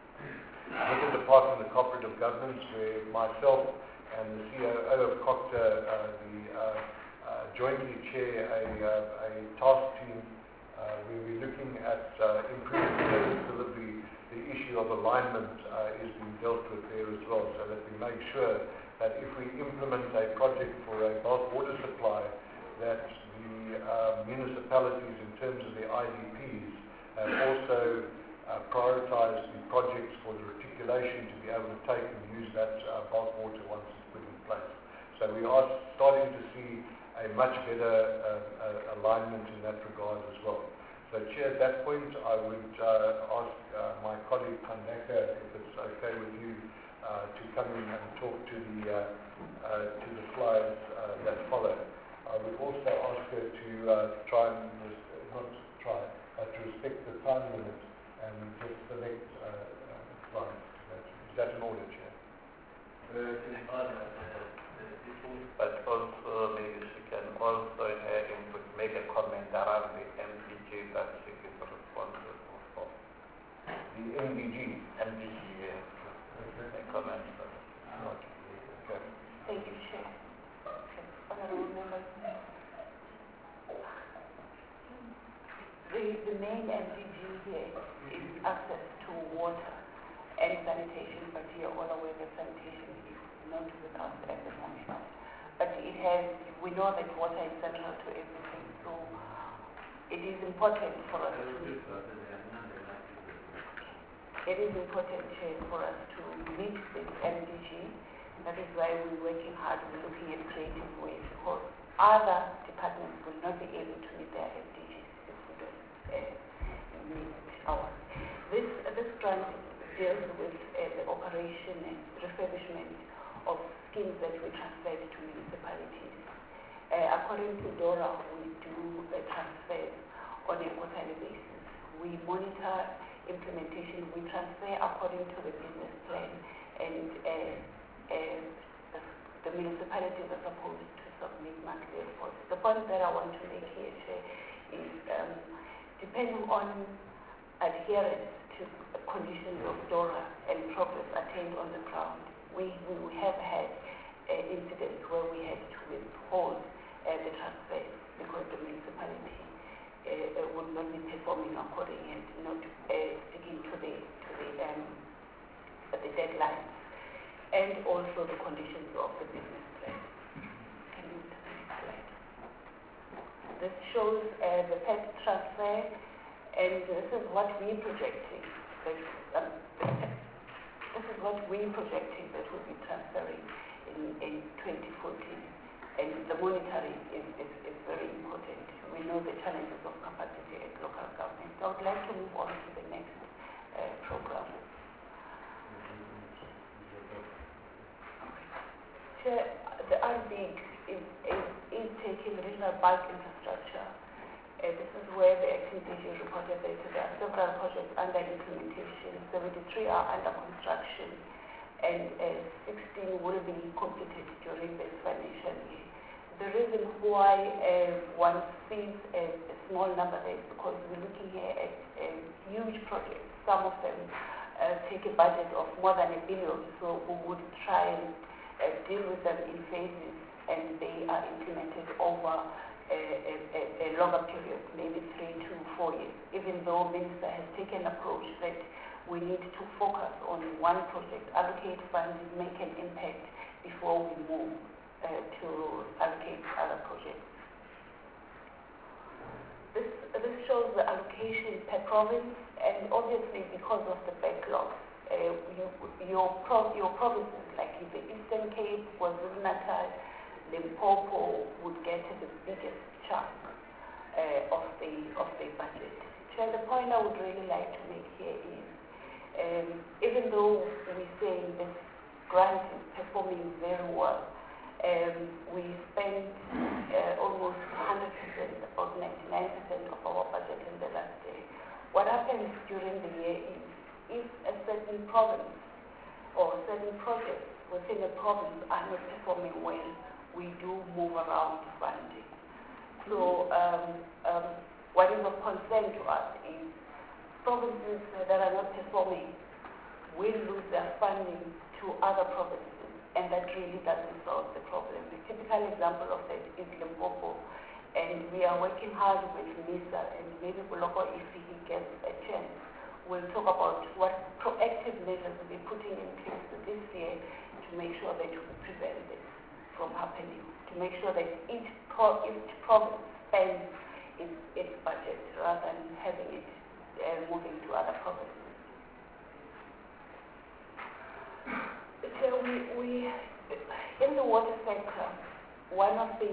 with the Department of Cooperative Governance, where myself and the C O O of COCTA, uh, the, uh, uh, jointly chair a, uh, a task team uh, where we're looking at uh, improving service delivery. The issue of alignment uh, is being dealt with there as well, so that we make sure that if we implement a project for a bulk water supply, that the uh, municipalities, in terms of their I D Ps, have also uh, prioritised the projects for the reticulation to be able to take and use that uh, bulk water once it's put in place. So we are starting to see a much better uh, uh, alignment in that regard as well. So, Chair, at that point, I would uh, ask uh, my colleague Tandeka, if it's okay with you, uh, to come in and talk to the uh, uh, to the slides uh, that follow. I would also ask her to uh, try and res- not try, uh, to respect the time limit and just select uh, uh, slides. Is that an order, Chair? But also maybe she can also in her input make a comment around the M D G that she is responsible for. The M D G. M D G, yes. A comment. Okay. Thank you, Chair. Okay. Honorable members. The, the main M D G here is access to water and sanitation, but you're all aware that sanitation is not with us at the moment. But it has, we know that water is central to everything, so it is important for us to, it is important, Chair, for us to meet this M D G. That is why we're working hard, we're looking at creative ways, because other departments will not be able to meet their M D Gs if we don't uh, meet ours. This, uh, this grant deals with uh, the operation and refurbishment of schemes that we transfer to municipalities. Uh, according to DORA, we do uh, transfers on a quarterly basis. monitor implementation. We transfer according to the business plan, and uh, uh, the, the municipalities are supposed to submit monthly reports. The point that I want to make here, Chair, is um, depending on adherence to the conditions of DORA and progress attained on the ground, we, we, we have had uh, incidents where we had to withhold uh, the transfers because the municipality uh, uh, would not be performing according and not uh, sticking to the to the um, the deadlines and also the conditions of the business plan. Can you move to the next slide? This shows uh, the P E T transfer, and this is what we're projecting. That, um, this is what we're projecting that will be transferring in, in twenty fourteen. And the monitoring is, is, is very important. We know the challenges of capacity at local government. So I would like to move on to the next uh, program. Chair, the R B I C is, is, is taking regional bulk infrastructure. Uh, this is where the acting D G reported that there are several projects under implementation, seventy-three are under construction, and uh, sixteen will be completed during this financial year. The reason why uh, one sees a, a small number there is because we're looking here at uh, huge projects. Some of them uh, take a budget of more than a billion, so we would try and uh, deal with them in phases, and they are implemented over a, a, a longer period, maybe three to four years, even though Minister has taken an approach that we need to focus on one project, allocate funds, make an impact before we move uh, to allocate other projects. This, this shows the allocation per province, and obviously because of the backlog, uh, you, your, pro, your provinces like in the Eastern Cape, KwaZulu-Natal, Limpopo would get the biggest chunk uh, of the of the budget. So the point I would really like to make here is, um, even though we say this grant is performing very well, um, we spent uh, almost one hundred percent, about ninety-nine percent of our budget in the last year. What happens during the year is, if a certain province or certain projects within a province are not performing well, we do move around funding. So um, um, what is of concern to us is provinces that are not performing will lose their funding to other provinces, and that really doesn't solve the problem. The typical example of that is Limpopo, and we are working hard with MISA, and maybe Buloko, if he gets a chance, will talk about what proactive measures we're putting in place this year to make sure that we prevent this from happening, to make sure that each, pro each province spends its, its budget rather than having it uh, moving to other provinces. So we, we, in the water sector, one of the,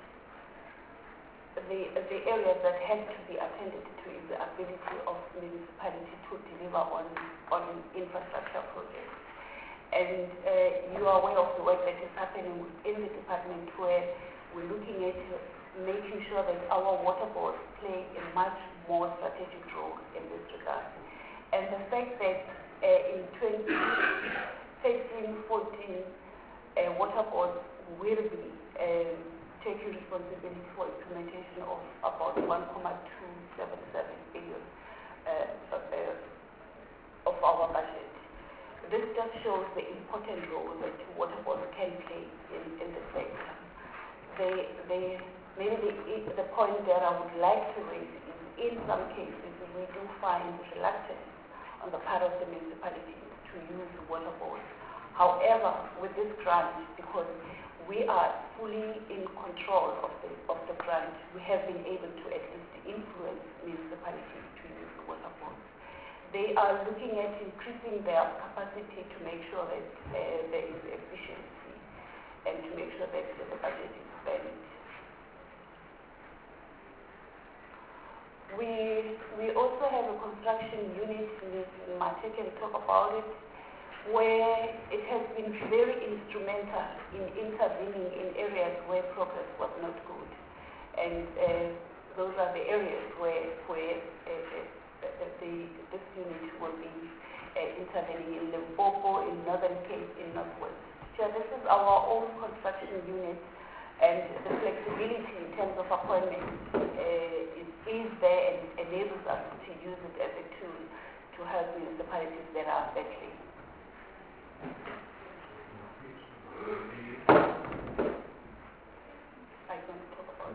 the, the areas that have to be attended to is the ability of municipality to deliver on, on infrastructure projects. And uh, you are aware of the work that is happening within the department, where we're looking at making sure that our water boards play a much more strategic role in this regard. And the fact that uh, in twenty thirteen fourteen, uh, water boards will be um, taking responsibility for implementation of about one point two seven seven billion uh, uh, of our budget. This just shows the important role that water boards can play in, in the sector. They, they, maybe the, the point that I would like to raise is, in some cases, we do find reluctance on the part of the municipalities to use water boards. However, with this grant, because we are fully in control of the, of the grant, we have been able to at least influence municipalities to use the water boards. They are looking at increasing their capacity to make sure that uh, there is efficiency and to make sure that the budget is spent. We, we also have a construction unit, Mate can talk about it, where it has been very instrumental in intervening in areas where progress was not good. And uh, those are the areas where, where uh, uh, the, the, this unit will be uh, intervening in Limpopo, in Northern Cape, in Northwest. So this is our own construction unit, and the flexibility in terms of appointment uh, is, is there and enables us to use it as a tool to help municipalities that are battling. I don't talk about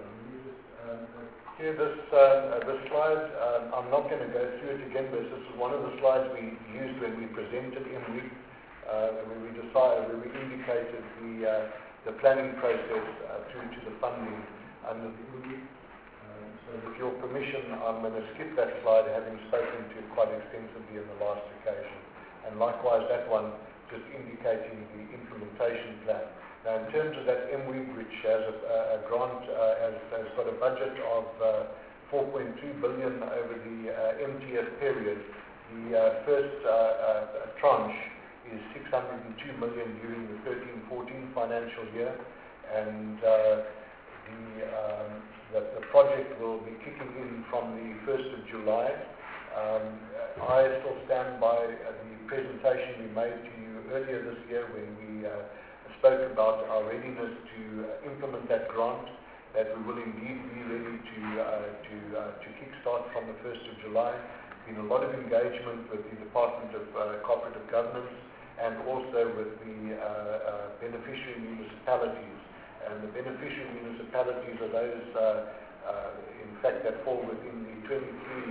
it. Here, this, uh, this slide, um, I'm not going to go through it again, but this is one of the slides we used when we presented in week, uh, when we decided, when we indicated the, uh, the planning process uh, through to the funding under the I M I. Um, so with your permission, I'm going to skip that slide, having spoken to it quite extensively in the last occasion. And likewise, that one just indicating the implementation plan. Now, in terms of that M W I G, which has a, a grant, uh, has, has got a budget of uh, four point two billion dollars over the uh, M T F period, the uh, first uh, uh, tranche is six hundred two million dollars during the thirteen fourteen financial year, and uh, the, um, the, the project will be kicking in from the first of July. Um, I still stand by uh, the presentation we made to you earlier this year when we uh, spoke about our readiness to uh, implement that grant, that we will indeed be ready to uh, to uh, to kickstart from the first of July. Been a lot of engagement with the Department of uh, Cooperative Governance and also with the uh, uh, beneficiary municipalities. And the beneficiary municipalities are those, uh, uh, in fact, that fall within the twenty-three,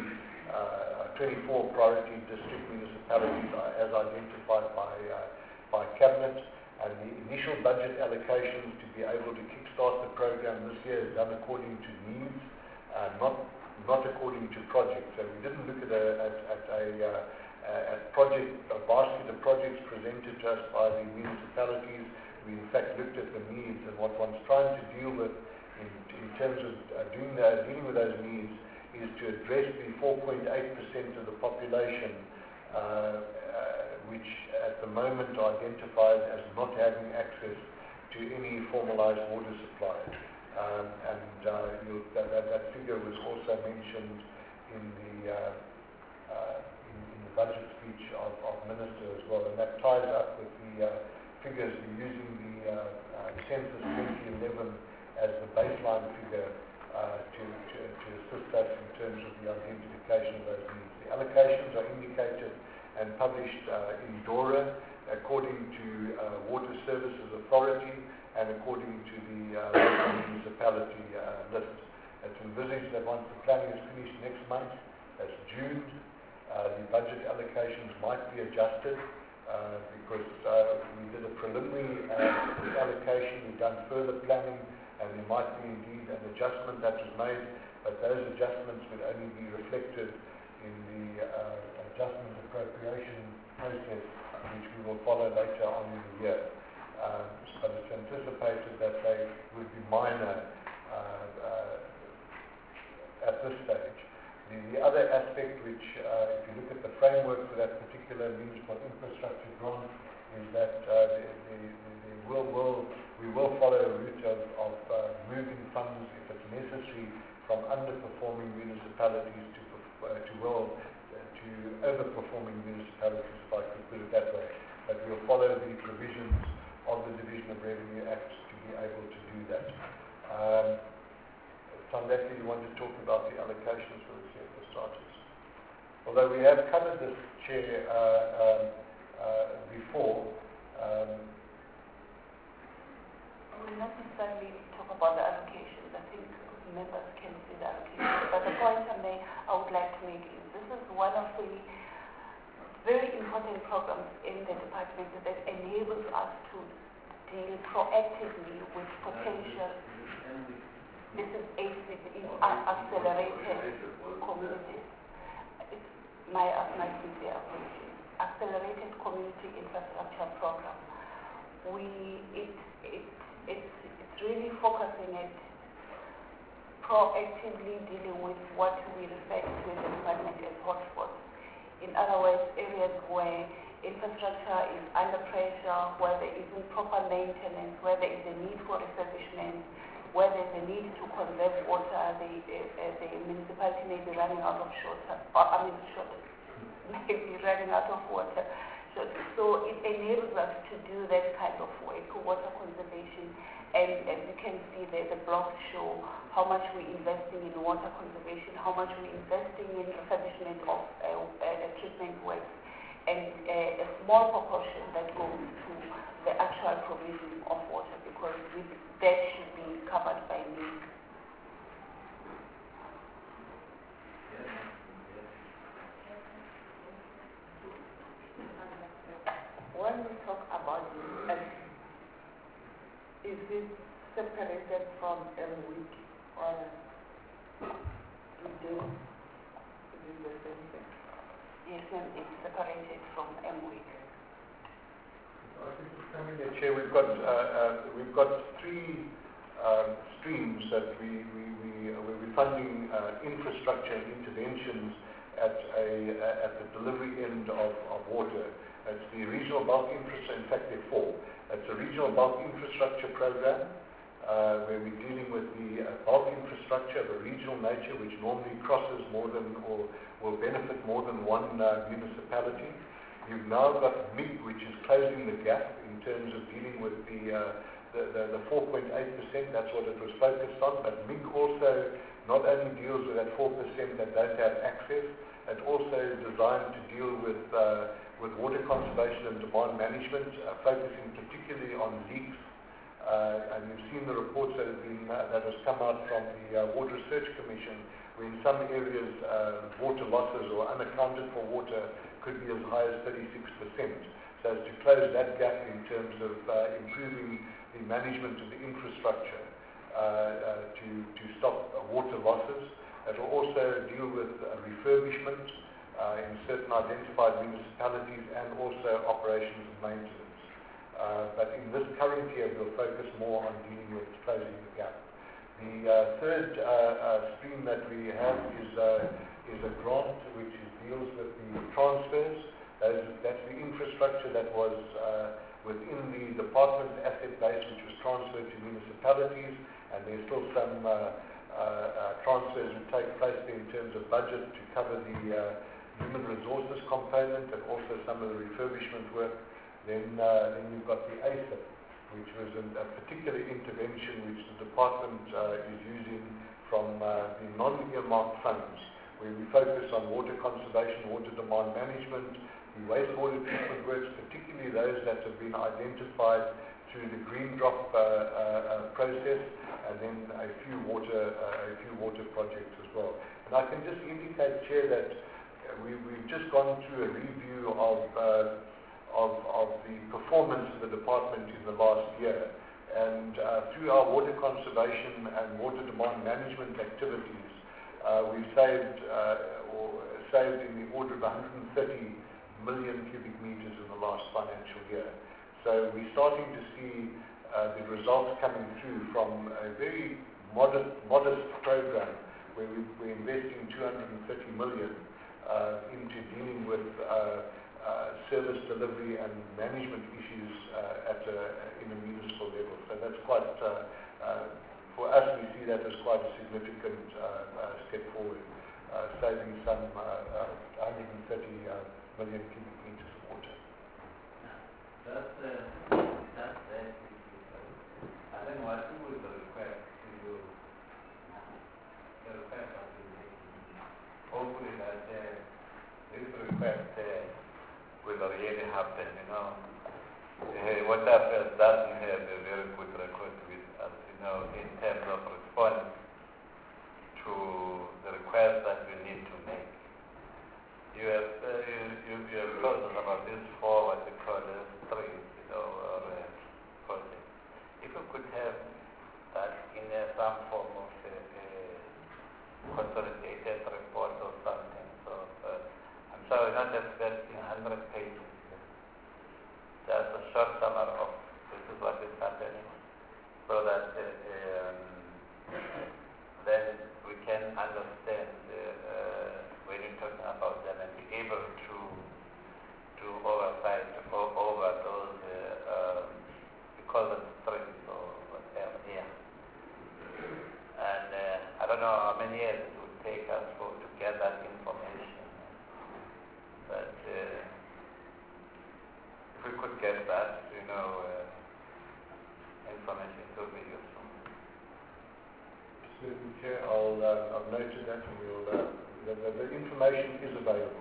uh, twenty-four priority district municipalities uh, as identified by uh, by Cabinet. And the initial budget allocations to be able to kickstart the program this year is done according to needs, uh, not not according to projects. So we didn't look at a, at, at a uh, at project a basket of projects presented to us by the municipalities. We in fact looked at the needs, and what one's trying to deal with in, in terms of uh, doing the, dealing with those needs is to address the four point eight percent of the population uh, uh, which at the moment are identified as not having access to any formalized water supply. Um, and uh, you'll, that, that figure was also mentioned in the, uh, uh, in, in the budget speech of, of Minister as well. And that ties up with the uh, figures we're using the uh, uh, Census twenty eleven as the baseline figure uh, to, to, to assist us in terms of the identification of those needs. The allocations are indicated and published uh, in DORA according to uh, Water Services Authority and according to the uh, local municipality uh, list. It's envisaged that once the planning is finished next month, that's June, uh, the budget allocations might be adjusted uh, because uh, we did a preliminary uh, allocation, we've done further planning, and there might be indeed an adjustment that was made, but those adjustments would only be reflected in the uh, adjustment appropriation process, which we will follow later on in the year. Um, but it's anticipated that they would be minor uh, uh, at this stage. The, the other aspect which, uh, if you look at the framework for that particular municipal infrastructure grant, is that uh, the, the, the will, will, we will follow a route of, of uh, moving funds, if it's necessary, from underperforming municipalities to, uh, to well, to overperforming municipalities, if I could put it that way. But we'll follow the provisions of the Division of Revenue Act to be able to do that. Um, Thandeki, you want to talk about the allocations for this year for starters? Although we have covered this, Chair, uh, um, uh, before. Um, we will not necessarily talk about the allocations. I think members can see the allocations. But the point I, may, I would like to make is this is one of the very important programs in the department that enables us to deal proactively with potential. This is A C C, Accelerated Community. It's my, my sincere apologies. Accelerated Community Infrastructure Program. We, it, it, it's, it's really focusing at proactively dealing with what we refer to in the department as hotspots. In other words, areas where infrastructure is under pressure, where there isn't proper maintenance, where there is a need for refurbishment, where there's a need to conserve water, the, uh, the municipality may be running out of water, or I mean short, may be running out of water. So, so it enables us to do that kind of work, water conservation, and as you can see there, the blocks show how much we're investing in water conservation, how much we're investing in refurbishment of uh, uh, treatment works, and uh, a small proportion that goes to the actual provision of water, because with, that should be covered by me. When we talk about this, is it separated from M week or within, within the same thing? Yes, and it's separated from M week. Chair, we've got uh, uh, we've got three um, streams that we we we uh, we're funding uh, infrastructure interventions at a uh, at the delivery end of, of water. It's the regional bulk infrastructure. In fact, there are four. It's a regional bulk infrastructure program uh, where we're dealing with the uh, bulk infrastructure of a regional nature, which normally crosses more than or will benefit more than one uh, municipality. You've now got M I G, which is closing the gap in terms of dealing with the uh, the, the, the four point eight percent. That's what it was focused on. But M I G also not only deals with that four percent that don't have access, it also is designed to deal with uh, with water conservation and demand management, uh, focusing particularly on leaks. Uh, and you've seen the reports that have been uh, that has come out from the uh, Water Research Commission, where in some areas uh, water losses or unaccounted for water could be as high as thirty-six percent. So as to close that gap in terms of uh, improving the management of the infrastructure uh, uh, to, to stop uh, water losses. It will also deal with uh, refurbishment uh, in certain identified municipalities and also operations and maintenance. Uh, but in this current year, we'll focus more on dealing with closing the gap. The uh, third uh, uh, stream that we have is, uh, is a grant which is, deals with the transfers. Those, that's the infrastructure that was uh, within the department's asset base, which was transferred to municipalities, and there's still some uh, uh, uh, transfers that take place there in terms of budget to cover the uh, human resources component and also some of the refurbishment work. Then, uh, then you've got the A S I P, which was an, a particular intervention which the department uh, is using from uh, the non-earmarked funds, where we focus on water conservation, water demand management, the wastewater treatment works, particularly those that have been identified through the green drop uh, uh, uh, process, and then a few water uh, a few water projects as well. And I can just indicate, Chair, that uh, we, we've just gone through a review of uh, Of, of the performance of the department in the last year. And uh, through our water conservation and water demand management activities, uh, we've saved, uh, or saved in the order of one hundred thirty million cubic meters in the last financial year. So we're starting to see uh, the results coming through from a very modest, modest program where we, we're investing two hundred thirty million uh, into dealing with uh, Uh, service delivery and management issues uh, at a, in a municipal level. So that's quite, uh, uh, for us, we see that as quite a significant uh, uh, step forward, uh, saving some uh, uh, one hundred thirty uh, million cubic meters of water. That's, uh, that's that. I think what you would request to do, the request of the hopefully that uh, this request uh, will really happen, you know. Uh, what happens doesn't have a very good record with us, you know, in terms of response to the request that we need to make. You have, uh, you, you, you have told us about this four, what you call it, streams, you know, or uh, projects. If we could have that in uh, some form of uh, uh, consolidated report or something, so uh, so we're not expecting one hundred pages. Just a short summary of this is what is happening, so that uh, um, then we can understand uh, uh, when you're talking about them and be able to to oversight o over those uh, uh, because of strings or whatever. Yeah. years it would take us for, to get that information. But uh, if we could get that, you know, uh, information, it would be useful. Certainly, Chair, I'll, uh, I've noted that and we'll, uh, the, the, the information is available.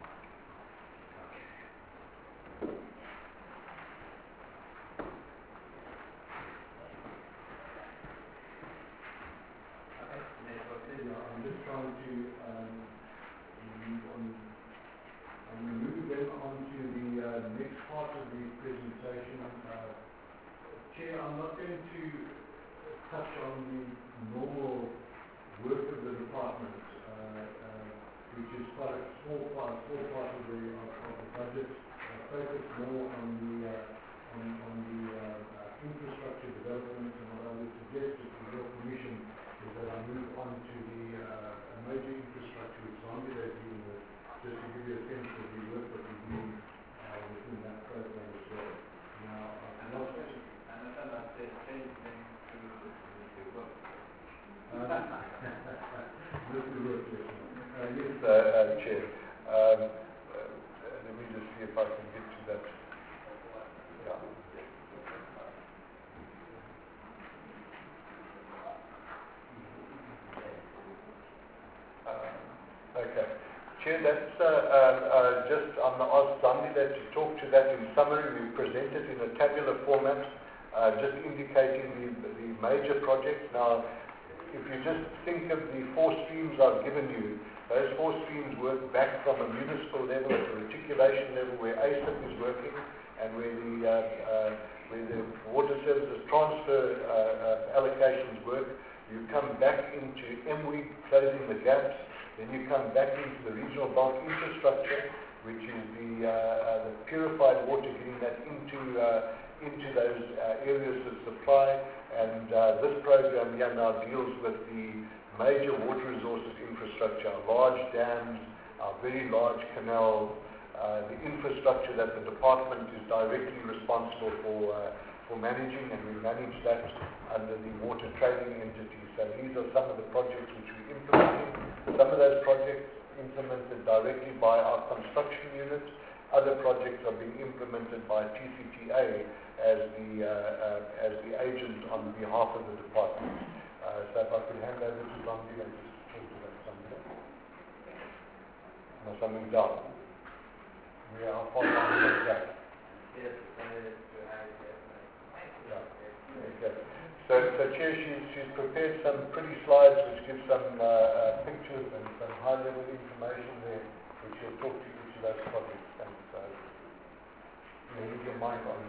I'm just trying to um, move on. I'm moving then on to the uh, next part of the presentation. Uh, Chair, I'm not going to touch on the normal work of the department, uh, uh, which is quite a small part, small part of the of, of the budget. Uh, focus more on the uh, on, on the uh, uh, infrastructure development, and what I would suggest with your permission is that I move on to the uh, major infrastructure which Zambia is dealing with, just to give you a sense of the work that we're doing uh, within that program as well. Now, uh, and also, Uh, this is work, yes. Uh, yes, uh, uh, Chair. Um, uh, let me just see if I can get to that. Yeah. Uh, okay. Chair, that's uh, uh, uh, just on the ask Zandi that you talk to that in summary. We present it in a tabular format, uh, just indicating the, the major projects. Now, if you just think of the four streams I've given you, those four streams work back from a municipal level at a reticulation level where A S I P is working and where the, uh, uh, where the water services transfer uh, uh, allocations work. You come back into M W I G closing the gaps, then you come back into the regional bulk infrastructure, which is the, uh, uh, the purified water, getting that into, uh, into those uh, areas of supply. And uh, this program here now deals with the major water resources infrastructure, our large dams, our very large canals, uh, the infrastructure that the department is directly responsible for uh, for managing, and we manage that under the water trading entity. So these are some of the projects which we're implementing. Some of those projects implemented directly by our construction unit. Other projects are being implemented by T C T A as the uh, uh, as the agent on behalf of the department. Uh, so if I could hand over to Zambia and just talk to that Zambia. No, something's down. We are far down the track. Yes, Yeah. Okay. So, so Chair, she's, she's prepared some pretty slides which give some uh, uh, pictures and some high-level information there, which will talk to each of those projects. And so, you need your mic on.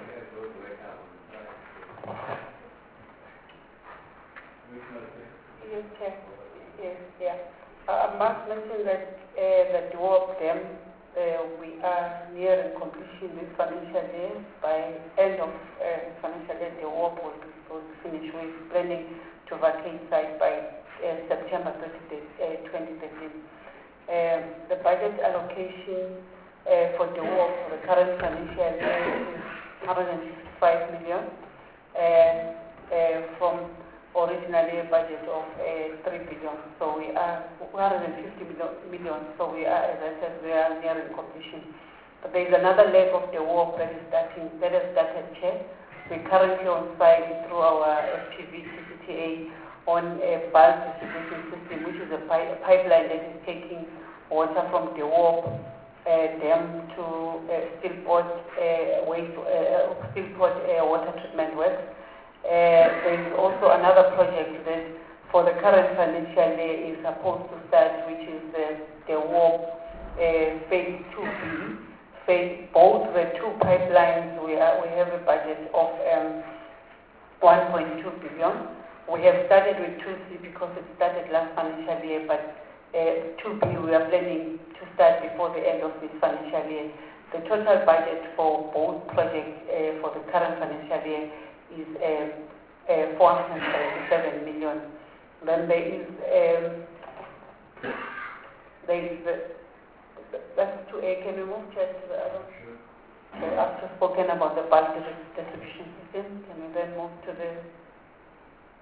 Yes, Chair. Yes, yeah. Uh, I must mention that uh, the Dwarf Dam, uh, we are nearing completion this financial year. By end of uh, financial year, the work will be will finish. We're planning to vacate site by uh, September thirtieth, twenty thirteen. Um, the budget allocation uh, for the work for the current financial year is one hundred fifty-five million uh, uh, from originally a budget of uh, three billion. So we are one hundred fifty million. So we are, as I said, we are nearing completion. But there is another leg of the work that is starting, that has started, Chair. We're currently on site through our F P V T C T A on a bulk distribution system, which is a pi pipeline that is taking water from the Dwarf uh, dam to uh, Stillport uh, waste, uh, Stillport uh, water treatment works. Uh, there is also another project that for the current financial year is supposed to start, which is uh, the Dwarf uh, phase two B. Phase, both the two pipelines, we, are, we have a budget of um, one point two billion. We have started with two C because it started last financial year, but uh, two B we are planning to start before the end of this financial year. The total budget for both projects uh, for the current financial year is um, uh, four hundred seventy-seven million. Then there is um, there is the, that's two A. Can we move just to the other? Sure. Okay, after spoken about the bulk distribution system, can we then move to the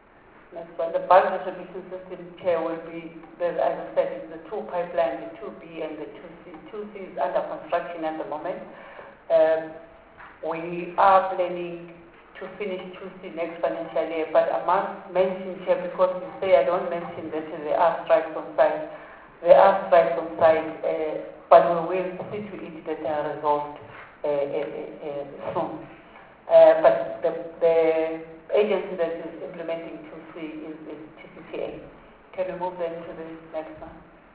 Next one, the bulk distribution system chair will be, there, as I said, it's the two pipeline, the two B and the two C. two C is under construction at the moment. Um, we are planning to finish two C next financial year, but I must mention here, because you say I don't mention that there are strikes on site. There are strikes on site, uh, but we will see to it that they are resolved uh, uh, uh, soon. Uh, but the, the agency that is implementing two C is, is T C T A. Can we move then to the next one?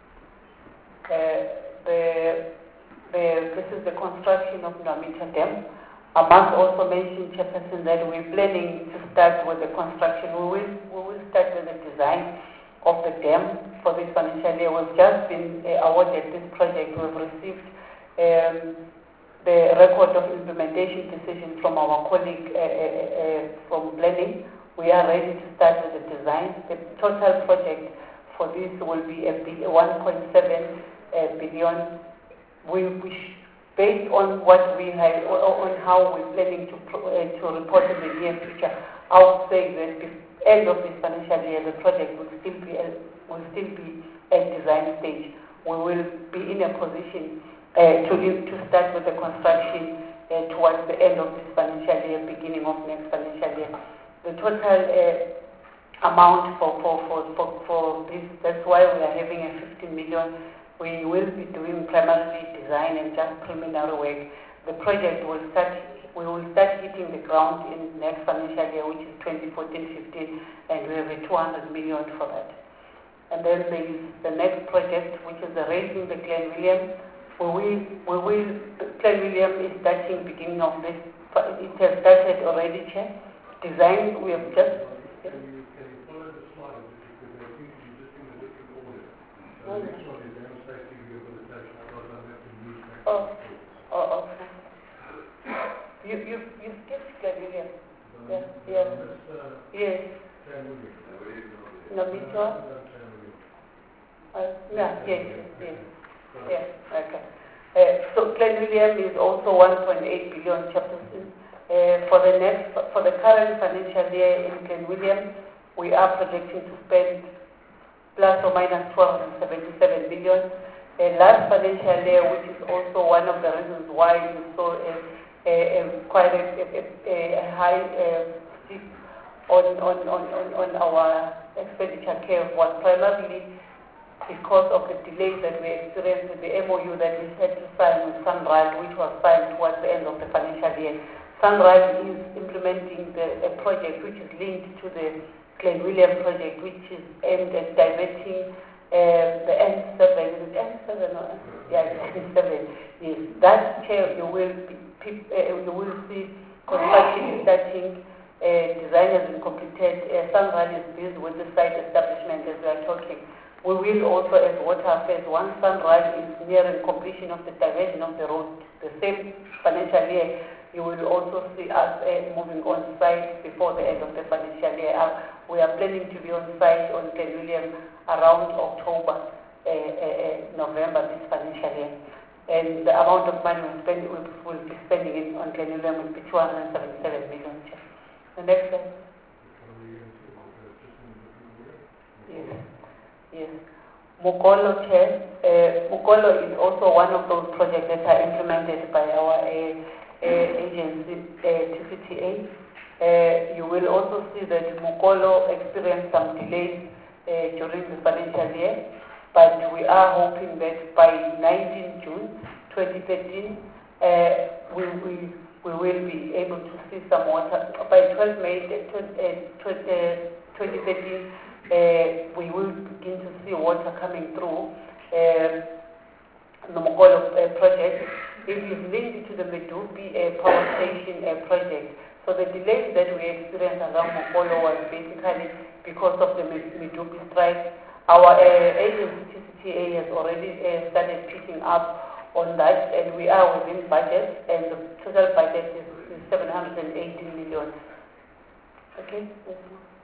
Uh, the, the, this is the construction of Nwamitsha Dam. I must also mention, Chairperson, that we're planning to start with the construction. We will, we will start with the design of the dam for this financial year. We've just been uh, awarded this project. We've received um, the record of implementation decision from our colleague uh, uh, uh, from planning. We are ready to start with the design. The total project for this will be a one point seven uh, billion. We, we based on what we have, on how we're planning to pro, uh, to report in the near future, I would say that the end of this financial year, the project will still be uh, will still be at design stage. We will be in a position uh, to to start with the construction uh, towards the end of this financial year, beginning of next financial year. The total uh, amount for for, for for for this, that's why we are having a fifteen million. We will be doing primarily design and just preliminary work. The project will start, we will start hitting the ground in next financial year, which is twenty fourteen fifteen, and we have a two hundred million for that. And then there is the next project, which is the raising the Glen William. We will, we will, Glen William is starting beginning of this, it has started already, Chair. Design, we have just... Can you, can you follow the slide, because I think you're just in a different order. So No, the no. next one is demonstrating rehabilitation, otherwise I'm going to use that. Oh, oh, okay. You, you, you skipped Glen William. Yeah, yeah. Yes. No, which one? Uh, yeah, yes, yes, yes, okay. Uh, so Glen William is also one point eight billion, Chairperson. Uh, for the next, for the current financial year in Glen William, we are projecting to spend plus or minus two hundred seventy-seven billion. Uh, last financial year, which is also one of the reasons why we saw a, a, a quite a, a, a high uh, stick on, on, on, on, on our expenditure curve, was primarily because of the delays that we experienced with the M O U that we had to sign with Sunrise, which was signed towards the end of the financial year. Sunrise is implementing the, a project which is linked to the Glen William project, which is aimed at diverting uh, the N seven. Is it N seven? Or, yeah, N seven. Yes, that chair you will be, uh, you will see construction is starting. Uh, design has been completed. Uh, Sunrise is busy with the site establishment as we are talking. We will also, as water affairs, once Sunrise is nearing completion of the diversion of the road, the same financial year, you will also see us uh, moving on site before the end of the financial year. Uh, we are planning to be on site on Glen William around October, uh, uh, uh, November this financial year. And the amount of money we spend, we will be spending in, on Glen William will be two hundred seventy-seven million. The next slide. Yes. Yes. Mukolo Chair. Uh, Mukolo is also one of those projects that are implemented by our uh, uh, agency, uh, T C T A. Uh, you will also see that Mukolo experienced some delays uh, during the financial year, but we are hoping that by nineteenth June twenty thirteen, uh, we, we, we will be able to see some water. By twelfth May twenty thirteen, Uh, we will begin to see water coming through uh, the Mokolo uh, project. It is linked to the Medupi uh, power station uh, project. So the delays that we experienced around Mokolo was basically because of the Medupi strike. Our uh, agency, T C T A, has already uh, started picking up on that, and we are within budget, and the total budget is, is seven hundred eighty million. Okay? Yes,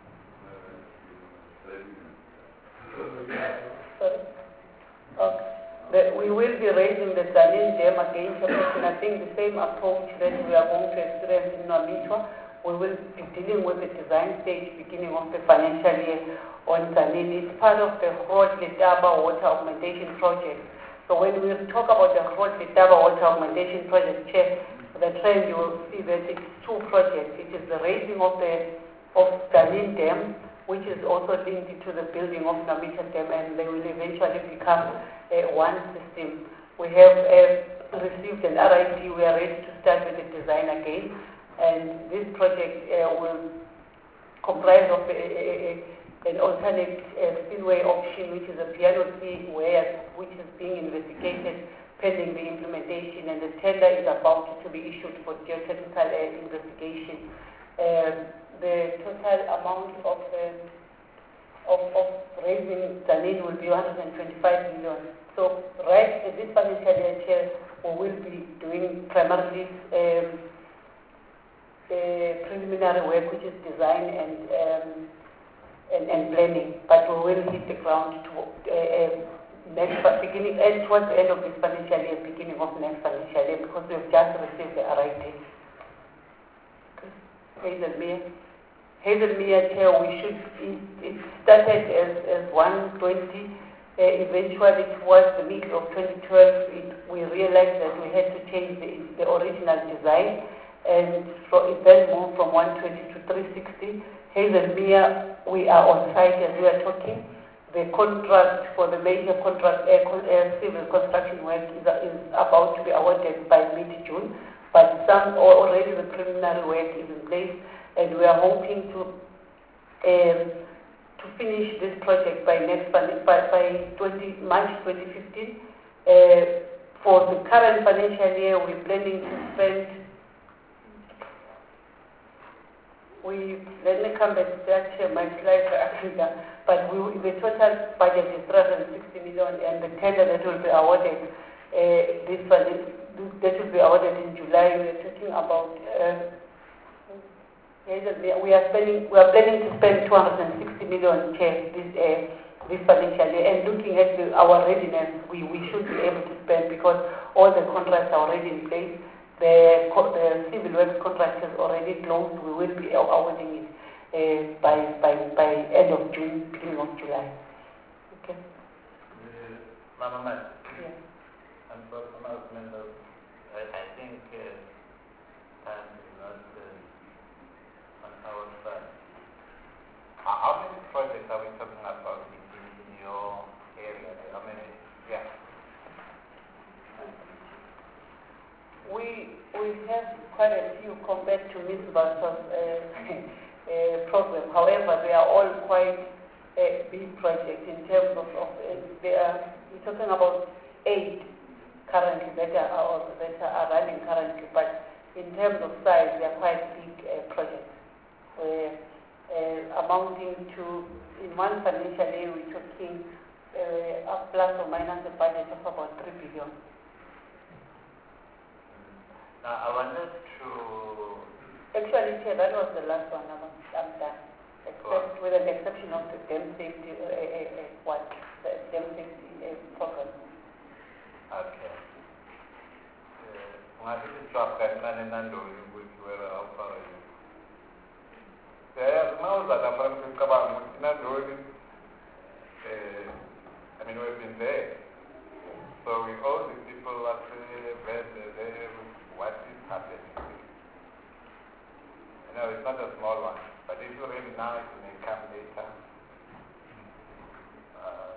Sorry? Okay. The, we will be raising the Tzaneen Dam again, and I think the same approach that we are going to experience in Nwamitsha. we will be dealing with the design stage beginning of the financial year on Tzaneen. It's part of the Groote Letaba Water Augmentation Project. So when we talk about the Groote Letaba Water Augmentation Project, Chair, the trend you will see that it's two projects. It is the raising of the of Tzaneen Dam, which is also linked to the building of Namita Dam, and they will eventually become uh, one system. We have uh, received an R I P. We are ready to start with the design again, and this project uh, will comprise of a, a, a, an alternate uh, spillway option, which is a piano C where which is being investigated pending the implementation, and the tender is about to be issued for geotechnical uh, investigation. Um, the total amount of, uh, of, of raising Tzaneen will be one hundred twenty-five million. So right at this financial year, Chair, we will be doing primarily um, uh, preliminary work, which is design and, um, and and planning, but we will hit the ground to, uh, uh, next beginning and towards the end of this financial year, beginning of next financial year, because we have just received the R I T. Hazelmere. Hazelmere, Chair, we should, it, it started as, as one twenty. Uh, eventually, towards the middle of twenty twelve, it, we realized that we had to change the, the original design, and so it then moved from one twenty to three sixty. Hazelmere, we are on site as we are talking. The contract for the major contract, uh, con uh, civil construction work is, uh, is about to be awarded by mid-June, but some or already the preliminary work is in place, and we are hoping to um, to finish this project by next by, by twenty, March twenty fifteen. Uh, for the current financial year, we're planning to spend. We let me come back to that, Chair, my slide for Africa. But we, the total budget is three hundred sixty million, and the tender that will be awarded uh, this that will be awarded in July. We are talking about. Uh, We are spending. We are planning to spend two hundred sixty million Chair, this uh, this financial year. And looking at the, our readiness, we, we should be able to spend because all the contracts are already in place. The, the civil works contract is already closed. We will be awarding it uh, by by by end of June, beginning of July. Okay. Uh, Mama Man. Yeah. And for announcement of, I, I think uh, time is not. Uh, Our side. Uh, how many projects are we talking about in, in your area? How many? Yeah. We we have quite a few compared to Miz Basa's uh, uh, program. However, they are all quite uh, big projects in terms of, of uh, they are. We're talking about eight currently that are that are running currently, but in terms of size, they are quite big uh, projects. Uh, uh, amounting to, in one financial year, we're talking uh, a plus or minus a budget of about three billion. Now, I wanted to... Actually, Chair, that was the last one I'm, I'm done, except oh. with an exception of the dam safety, uh, uh, uh, what, the dam safety uh, program. Okay. Ngathi sitshwa kancane nandoni ukuthi whether how far are you? Yeah, now that I'm going to come out, not doing uh, I mean, we've been there. So we all the people that were there, what is happening? You know, it's not a small one, but if you read now, it may come later. Uh,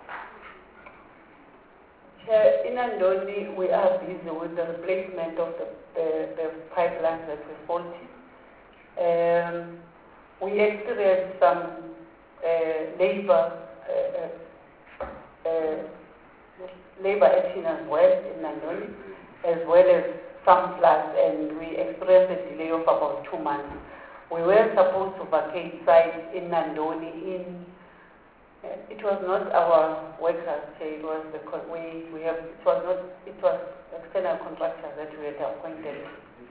Chair, in Andoni, we are busy with the replacement of the, the, the pipelines that were faulty. Um, We experienced some uh, labor uh, uh, labor action as well in Nandoni, as well as some floods, and we experienced a delay of about two months. We were supposed to vacate site in Nandoni. In uh, it was not our workers, it was the we we have it was not it was external contractors that we had appointed.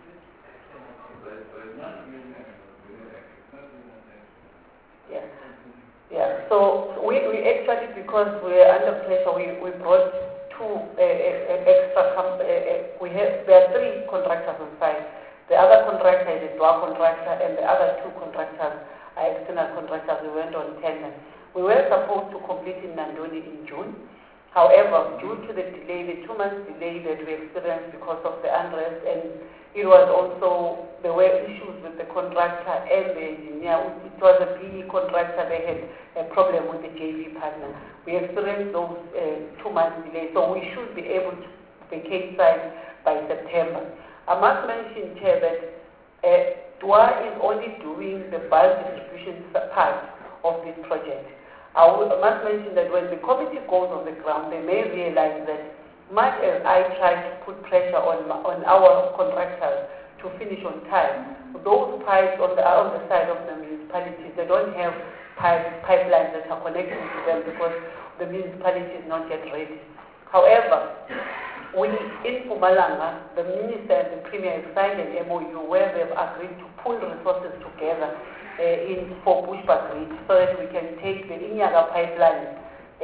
Yeah, yeah. So we, we actually, because we are under pressure, we, we brought two uh, uh, extra. Com uh, uh, we have there are three contractors on site. The other contractor is a dual contractor, and the other two contractors are external contractors. We went on tender. We were supposed to complete in Nandoni in June. However, due to the delay, the two months delay that we experienced because of the unrest, and it was also, there were issues with the contractor and the engineer. It was a P E contractor, they had a problem with the J V partner. We experienced those uh, two months delay, so we should be able to vacate site by September. I must mention, Chair, that uh, D W A is only doing the bulk distribution part of this project. I, will, I must mention that when the committee goes on the ground, they may realize that much as I try to put pressure on, on our contractors to finish on time, those pipes on the, on the side of the municipalities, they don't have pipe, pipelines that are connected to them because the municipality is not yet ready. However, we, in Mpumalanga, the minister and the premier have signed an M O U where they've agreed to pool resources together uh, in for Bushbuckridge so that we can take the Inyaga pipeline,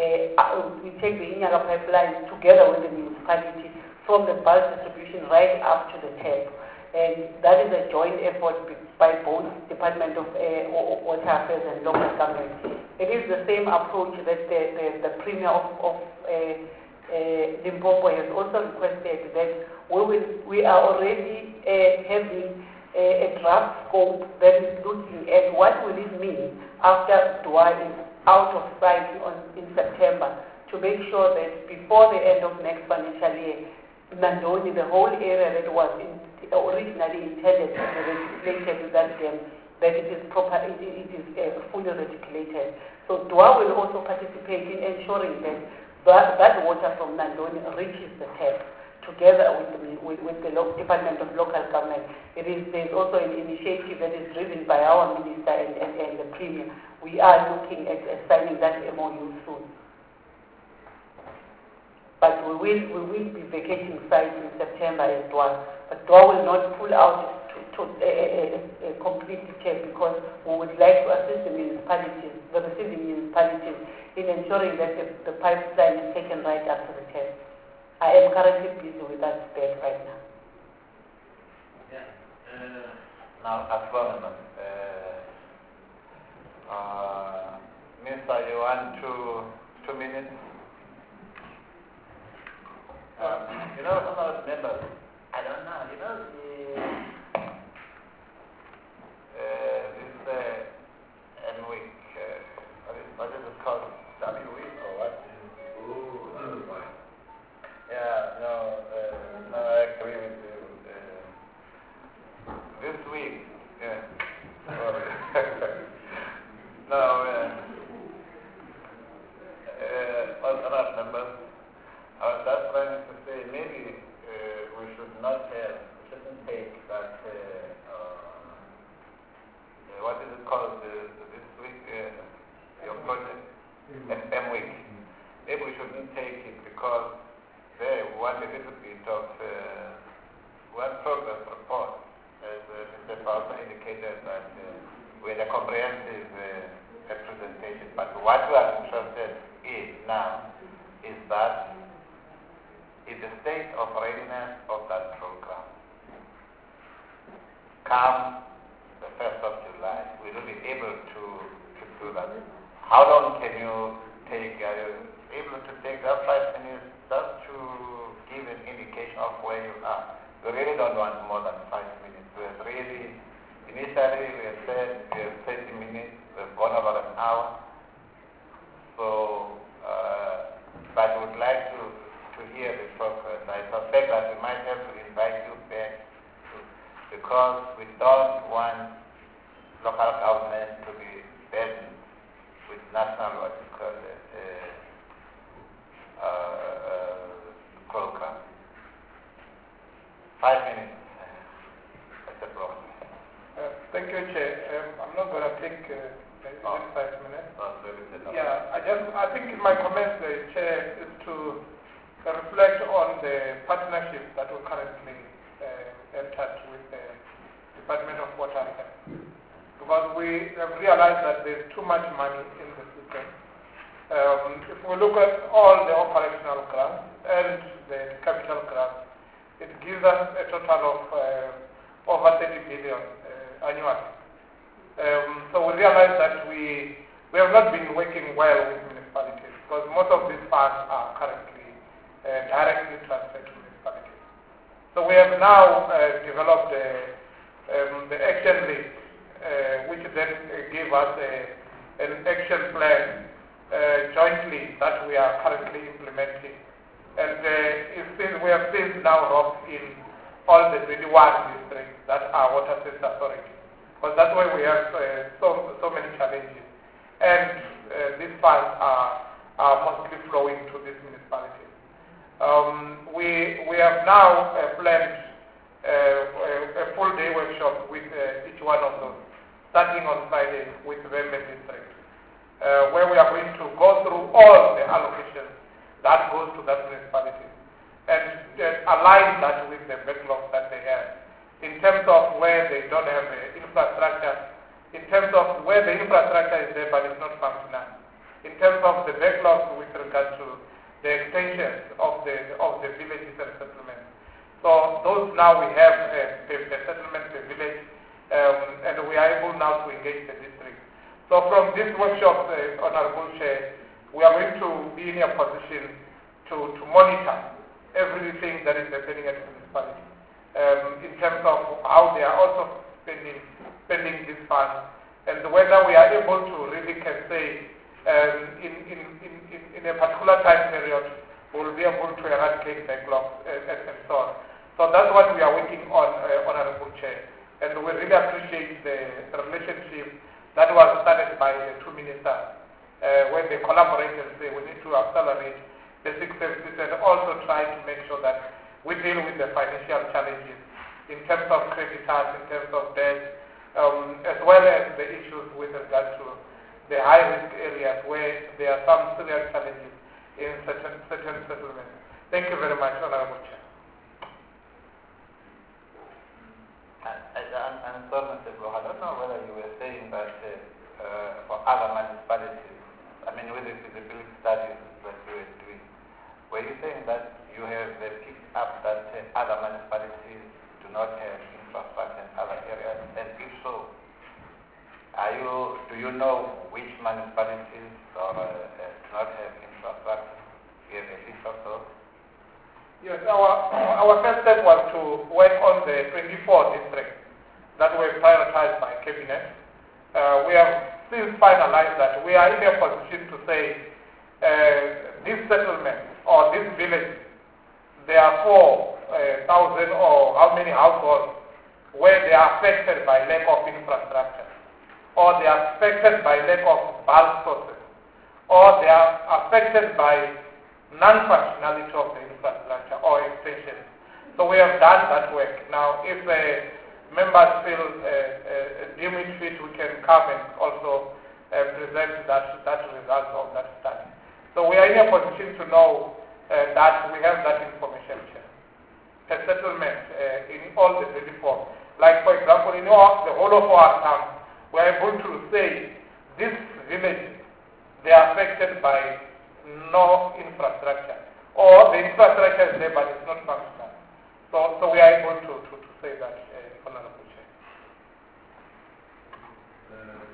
uh, we take the Inyaga pipeline together with the municipality from the bulk distribution right up to the tap. And that is a joint effort by both Department of uh, Water Affairs and local government. It is the same approach that the, the, the premier of, of uh, Uh, Limpopo has also requested that we will, we are already uh, having a, a draft scope that is looking at what will it mean after D W A is out of sight on, in September, to make sure that before the end of next financial year, Nandoni, the whole area that was in, originally intended to be reticulated with that dam, that it is proper, it, it is uh, fully reticulated. So D W A will also participate in ensuring that That, that water from Nandoni reaches the tap together with the, with, with the local Department of Local Government. It is, there's also an initiative that is driven by our minister and, and, and the premier. We are looking at uh, signing that M O U soon. But we will, we will be vacating sites in September as well. But D W A will not pull out to, to a, a, a complete check because we would like to assist the municipalities, the receiving municipalities, in ensuring that the, the pipeline is taken right up to the test. I am currently busy with that step right now. Yeah. Uh, now, as well, uh, uh, Mister, you want two, two minutes? Um, you know, some of the members, I don't know, you know, the, uh, this uh, M week, uh, what, is, what is it called? W week or what? Ooh, yeah, no, uh, no, I agree with you. Uh, this week, yeah. no, uh, uh, other members, I was just trying to say maybe uh, we should not have, we shouldn't take that, uh, uh, what is it called, uh, this week, uh, your project? M week. Maybe we shouldn't take it because they want a little bit of uh, one progress report, as uh, Mister Fausto indicated that uh, we had a comprehensive uh, representation. But what we are interested in now is that is the state of readiness of that program. Come the first of July, we will be able to, to do that. How long can you take, are you able to take that five minutes just to give an indication of where you are? We really don't want more than five minutes. We have really, initially we have said we have thirty minutes, we've gone over an hour. So, uh, but we would like to, to hear the progress. I suspect that we might have to invite you back to, because we don't want local government to be burdened with national what you call it, uh, uh, program. Five minutes. That's the problem. Uh, thank you, Chair. Um, I'm not going to take uh, oh. five minutes. Oh, so it's yeah, I just I think in my comments, the Chair, is to uh, reflect on the partnership that we currently uh, entered with the Department of Water Affairs. Because we have realized that there's too much money in the system. Um, if we look at all the operational grants and the capital grants, it gives us a total of uh, over funds are currently uh, directly transferred to municipalities. So we have now uh, developed uh, um, the action list, uh, which then uh, gave us a, an action plan uh, jointly that we are currently implementing. And uh, it's been, we have since now rolled in all the twenty-one districts that are water safety authorities. Because that's why we have uh, so, so many challenges. And uh, these funds are, are mostly flowing to these municipalities. Um, we, we have now uh, planned uh, a, a full day workshop with uh, each one of those, starting on Friday with Vembe district, uh, where we are going to go through all the allocations that goes to that municipality and uh, align that with the backlog that they have in terms of where they don't have uh, infrastructure, in terms of where the infrastructure is there but it's not functional, in terms of the backlog with regard to the extensions of the of the villages and settlements. So those now we have uh, the, the settlement, the village, um, and we are able now to engage the district. So from this workshop, uh, Honorable Chair, we are going to be in a position to, to monitor everything that is happening at the municipality. Um, in terms of how they are also spending, spending these funds, and whether we are able to really can say um, in, in, in, in a particular time period we will be able to eradicate backlogs and, and, and so on. So that's what we are working on, uh, Honorable Chair, and we really appreciate the, the relationship that was started by the two ministers uh, when they collaborate and say we need to accelerate basic services and also try to make sure that we deal with the financial challenges in terms of creditors, in terms of debt, um, as well as the issues with regard to the high-risk areas where there are some serious challenges in certain, certain settlements. Thank you very much, Honorable Chair. I, I, I'm sorry, Mister Bloch, I don't know whether you were saying that uh, uh, for other municipalities, I mean with the feasibility studies that you were doing, were you saying that you have uh, picked up that uh, other municipalities do not have infrastructure in other areas? And if so, are you, do you know which municipalities or, uh, uh, do not have infrastructure? Do you have a list of those? Yes, our, our first step was to work on the twenty-four districts that were prioritized by Cabinet. Uh, we have since finalized that. We are in a position to say uh, this settlement or this village, there are four uh, thousand or how many households where they are affected by lack of infrastructure, or they are affected by lack of bulk sources, or they are affected by non-functionality of the infrastructure or extension. So we have done that work. Now, if uh, members feel uh, uh, deem it fit, we can come and also uh, present that, that result of that study. So we are in a position to know uh, that we have that information per settlement uh, in all the twenty-four. Like for example, in all, the whole of our town, we are able to say this village, they are affected by no infrastructure, or the infrastructure is there but it's not functional. So, so we are able to, to, to say that, uh, Honorable Chair. Um,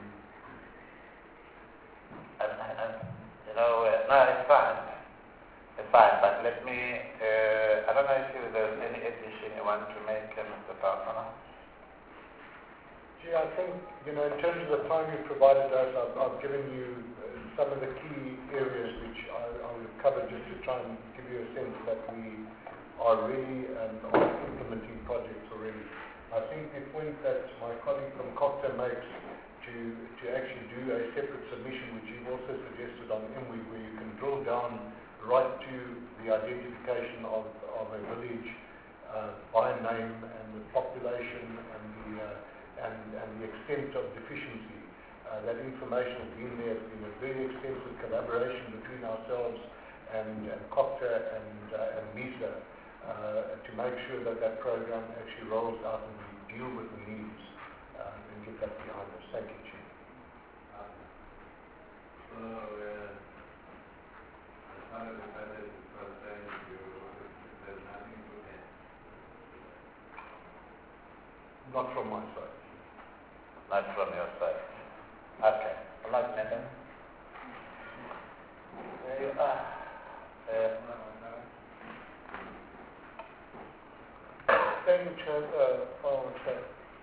and, and, and, you know, uh, no, it's fine. It's fine, but let me, uh, I don't know if you, there's any addition you want to make, uh, Mister Palmer. Gee, I think, you know, in terms of the time you provided us, I've, I've given you uh, some of the key areas which I, I will cover just to try and give you a sense that we are really and are implementing projects already. I think the point that my colleague from COCTA makes to, to actually do a separate submission, which you've also suggested on M W I, where you can drill down right to the identification of, of a village uh, by name and the population and the, uh, and, and the extent of deficiency. Uh, that information has been there. It's been a very extensive collaboration between ourselves and, and COCTA and, uh, and MISA uh, to make sure that that program actually rolls out and we deal with the needs uh, and get that behind us. Thank you, Chief. So, uh, as far as the budget is concerned, there's nothing to add. Not from my side. Not from your side. Okay. All right, madam. There you are. Thank you, Chair. Uh, Honorable Chair.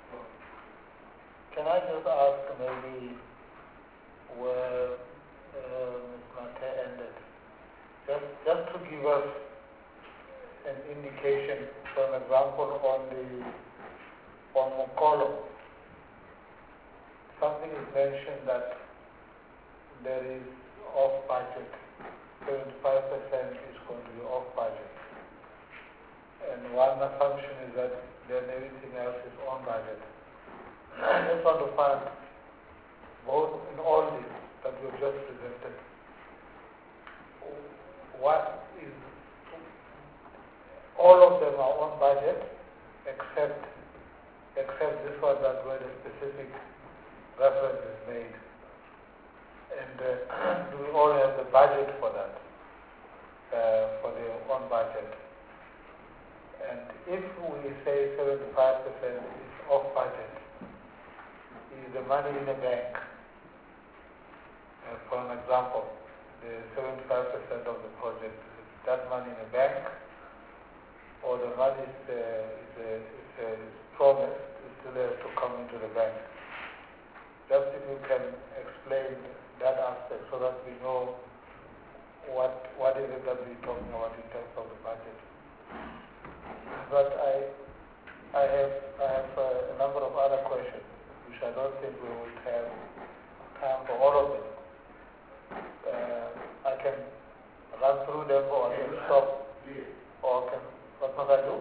Can I just ask maybe where uh, Miz Mate ended? Just, just to give us an indication, for an example, on the on Mokolo, something is mentioned that there is off budget, seventy-five percent is going to be off budget. And one assumption is that then everything else is on budget. I just want to find both in all this that we've just presented, what is, all of them are on budget except except this one that where the specific reference is made. And uh, do we all have the budget for that, uh, for the on budget? And if we say seventy-five percent is off budget, is the money in the bank? Uh, for an example, the seventy-five percent of the project, is that money in the bank, or the money is, uh, is, uh, is, uh, is promised, is still there to come into the bank? Just if you can explain that aspect so that we know what what is it that we're talking about in terms of the budget. But I I have I have a, a number of other questions which I don't think we will have time for all of them. Uh, I can run through them or I can stop or can what must I do?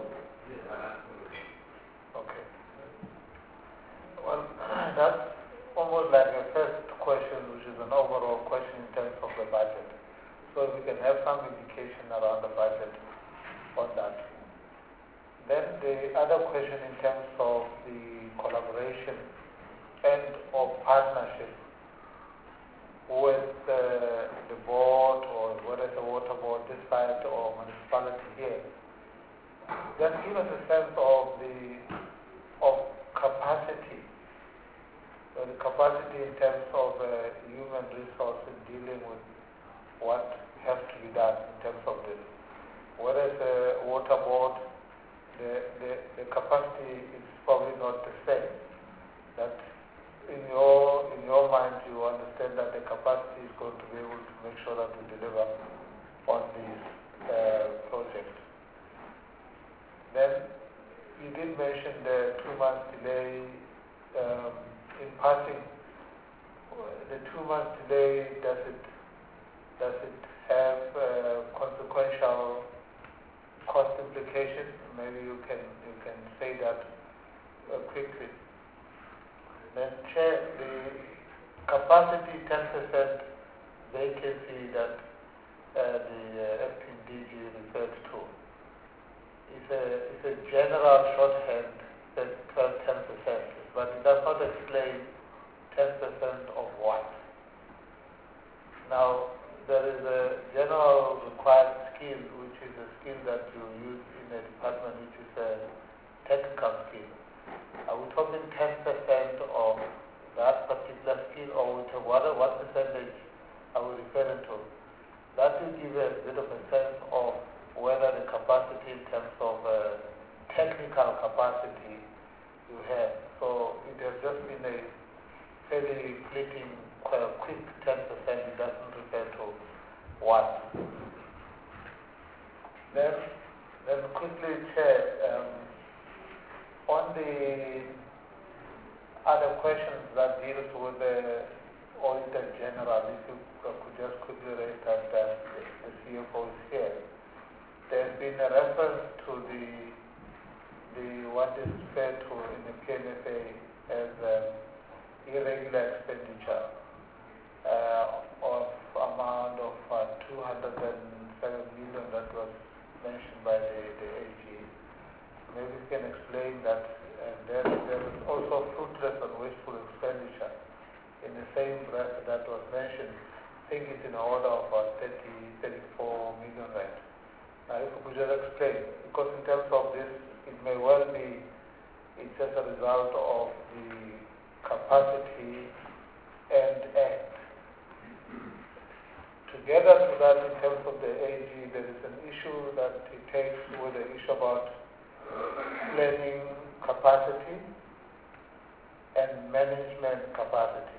Okay. Well, that's almost like a first question, which is an overall question in terms of the budget. So if we can have some indication around the budget on that. Then the other question in terms of the collaboration and or partnership with uh, the board or whether it's a water board this side or municipality here. Just give us a sense of the of capacity. So the capacity in terms of uh, human resources dealing with what has to be done in terms of this. Whereas a water board, the, the, the capacity is probably not the same. That in your in your mind you understand that the capacity is going to be able to make sure that we deliver on these uh, projects. Then you did mention the two months delay um, in passing. The two months delay, does it does it have uh, consequential cost implications? Maybe you can you can say that uh, quickly. Then Chair, the capacity ten percent vacancy that uh, the uh, acting D G referred to is a is a general shorthand that ten percent, but it does not explain ten percent of what. Now, there is a general required skill, which is a skill that you use in a department, which is a technical skill. Are we talking ten percent of that particular skill, or what, what percentage are we referring to? That will give a bit of a sense of whether the capacity in terms of uh, technical capacity you have. So it has just been a fairly fleeting, quite a quick ten percent. It doesn't refer to what. Then, then quickly, Chair, um, on the other questions that deals with the Auditor General, if you could just quickly raise that, that the C F O is here. There's been a reference to the the what is referred to in the P M F A as um, irregular expenditure uh, of amount of uh, two hundred seven million that was mentioned by the, the A G. Maybe you can explain that. And then there is also fruitless and wasteful expenditure in the same breath that was mentioned. I think it's in the order of about thirty, thirty-four million rand. Now, if we could just explain, because in terms of this, it may well be it's just a result of the capacity and act. Together to that, in terms of the A G, there is an issue that it takes with the issue about planning capacity and management capacity.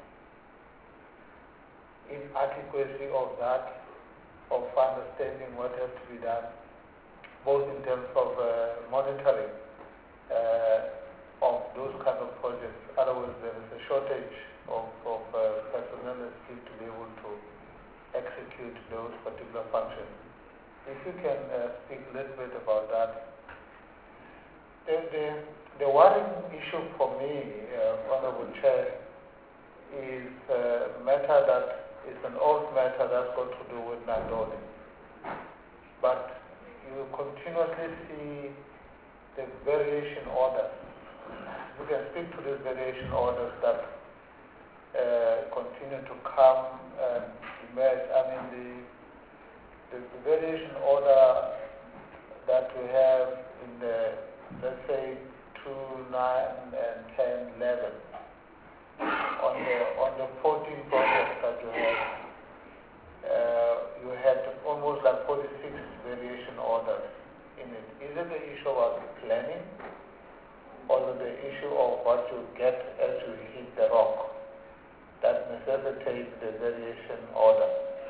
Inadequacy of that, of understanding what has to be done, both in terms of uh, monitoring uh, of those kind of projects. Otherwise, there is a shortage of, of uh, personnel and skill to be able to execute those particular functions. If you can uh, speak a little bit about that. The, the, the worrying issue for me, uh, Honorable Chair, is a matter that is an old matter that's got to do with Nandoni. But you continuously see the variation orders. You can speak to these variation orders that uh, continue to come and emerge. I mean, the, the, the variation order that we have in the, let's say, two, nine, and ten, eleven, on the on the fourteen projects that you have, uh, you had almost like forty-six variation orders in it. Is it the issue of planning, or the issue of what you get as you hit the rock that necessitates the variation order?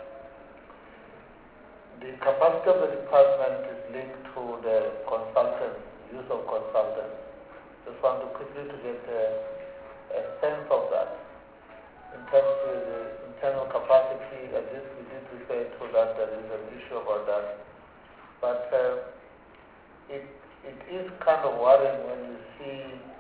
The capacity of the department is linked to the consultants, use of consultants. Just want to quickly to get a, a sense of that. In terms of the internal capacity, at least we did refer to that, there is an issue about that. But uh, it, it is kind of worrying when you see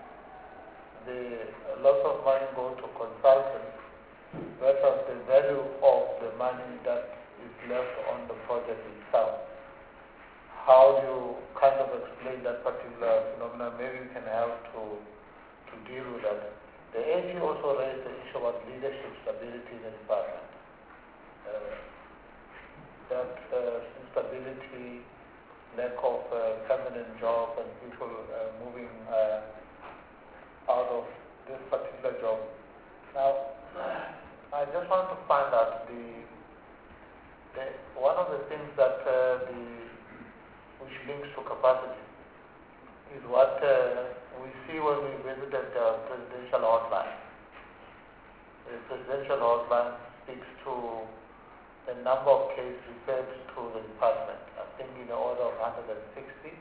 the lots of money go to consultants versus the value of the money that is left on the project itself. How do you kind of explain that particular phenomenon? Maybe you can help to, to deal with that. The A G also raised the issue about leadership stability in the department. Uh, that uh, instability, lack of uh, permanent job, and people uh, moving uh, out of this particular job. Now, I just want to find out the, the one of the things that uh, the which links to capacity is what uh, we see when we visited the presidential hotline. The presidential hotline speaks to the number of cases referred to the department. I think in the order of one hundred sixty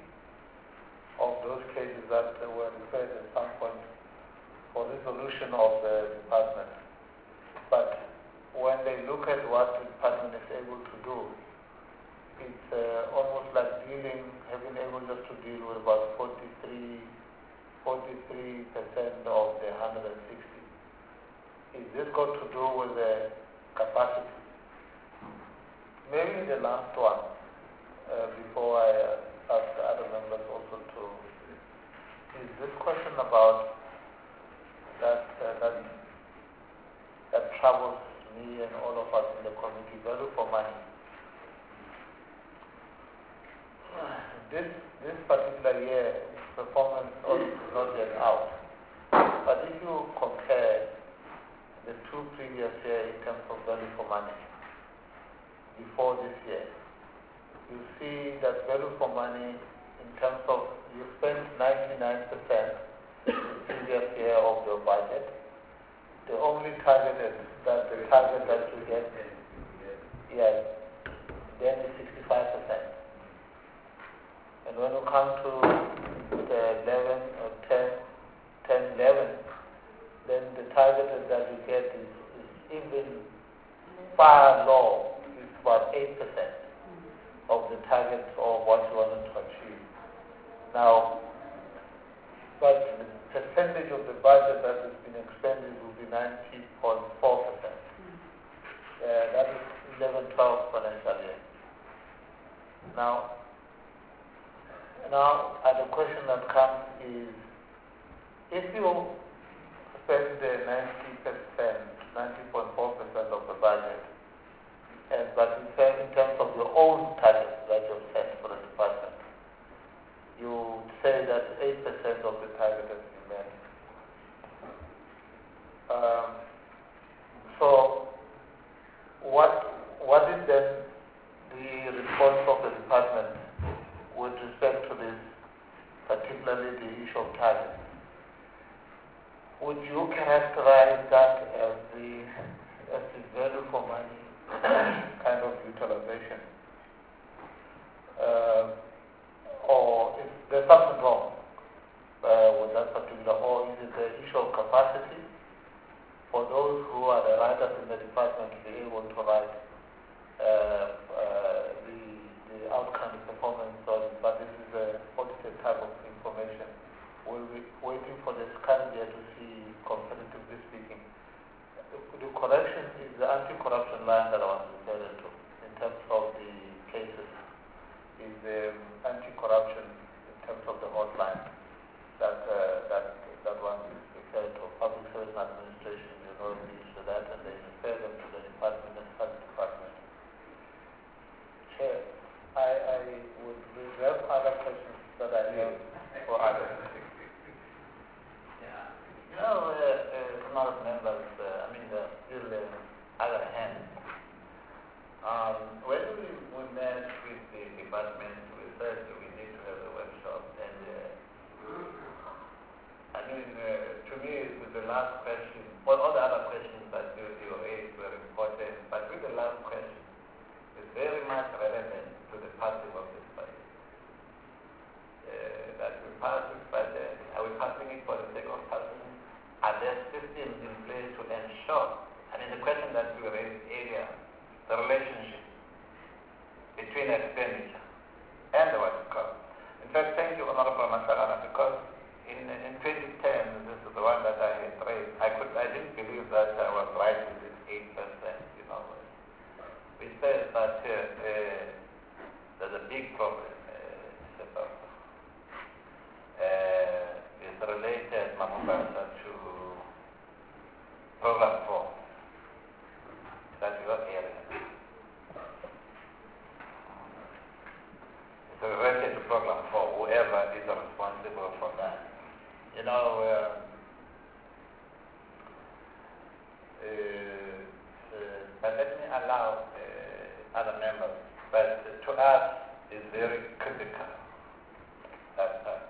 of those cases that were referred at some point for resolution of the department. But when they look at what the department is able to do, it's uh, almost like dealing, having able just to deal with about forty-three percent of the one hundred sixty. Is this got to do with the capacity? Maybe the last one, uh, before I uh, ask the other members also to, is this question about that, uh, that, that troubles me and all of us in the community, value for money. This this particular year, performance is not yet out. But if you compare the two previous years in terms of value for money, before this year, you see that value for money in terms of you spent ninety-nine percent the previous year of your budget. The only target is that the target that you get, yes, then is sixty-five percent. And when you come to the eleven or ten, ten, eleven, then the target that you get is, is even far low. It's about eight percent of the target of what you wanted to achieve. Now, but the percentage of the budget that has been expended will be ninety point four percent. Uh, that is eleven twelve financial year. Now, Now, uh, the question that comes is, if you spend the ninety percent, ninety point four percent of the budget, and but you say in terms of your own targets that you've set for the department, you say that eight percent of the target has been met. Um, so, what what is then the response of the department with respect to this, particularly the target. Would you characterize that as the, as the value for money kind of utilization? Uh, or is there something wrong uh, with that particular, or is it the issue of capacity for those who are the writers in the department to be able to write uh, uh, the, the outcome, the performance, or, but this is a audited type of information. We'll be waiting for this current year to see, competitively speaking. The, the correction is the anti-corruption line that I was referring to in terms of the cases. Is the um, anti-corruption in terms of the hotline that uh, that that one is referred to public service administration. You know the issue that, and they refer them to the department and health department. Chair, I, I would reserve other questions that I have for others. Yeah. You know, uh, uh, smart members. Uh, I mean, the still uh, other hand. Um, when we, we met with the department, we said we need to have a workshop, and uh, I mean, uh, to me, with the last question, well, all the other questions that you, you raised were important, but with the last question, it's very much relevant to the passing of this budget. Uh, that we pass this budget, are we passing it for the sake of passing it? Are there systems in place to ensure? I mean, the question that you raised earlier, the relationship between expenditure and the what it costs. In fact, thank you, Honorable Masarana, because in, in twenty ten, this is the one that I had raised, I could, I didn't believe that I was right with this eight percent, you know. We said that uh, uh, there's a big problem, uh, about, uh, it's related, Mamubasa, to program four. That's your area. It's related to program for whoever is responsible for that. You know, uh, uh, uh, but let me allow uh, other members. But to us, it's very critical. That, uh,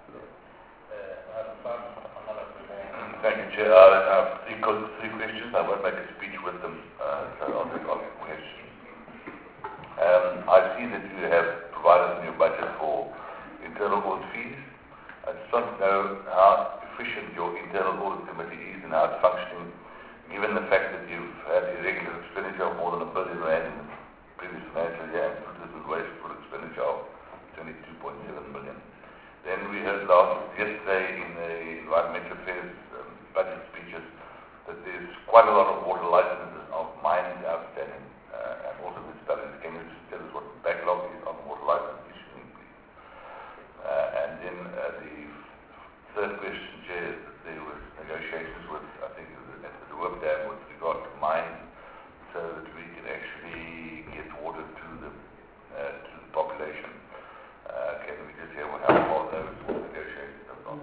uh, Thank you, Chair. I have three, three questions. I won't make a speech with them, uh, so I'll just ask questions. Um, I see that you have provided in your budget for internal audit fees. I just want to know how efficient your internal audit committee is and how it's functioning, given the fact that you've had irregular expenditure of more than a billion rand in the previous financial year and put this with wasteful expenditure of twenty-two point seven million. Then we heard last yesterday in the environmental affairs um, budget speeches that there's quite a lot of water licenses of mines outstanding uh, and also the studies. Can you just tell us what the backlog is on water license issuing, please? Uh, and then uh, the third question, Chair, is that there was negotiations with, I think, at the Work Dam with regard to mines so that we can actually get water to the, uh, to the population. Uh, can we just hear what how far those negotiations have gone?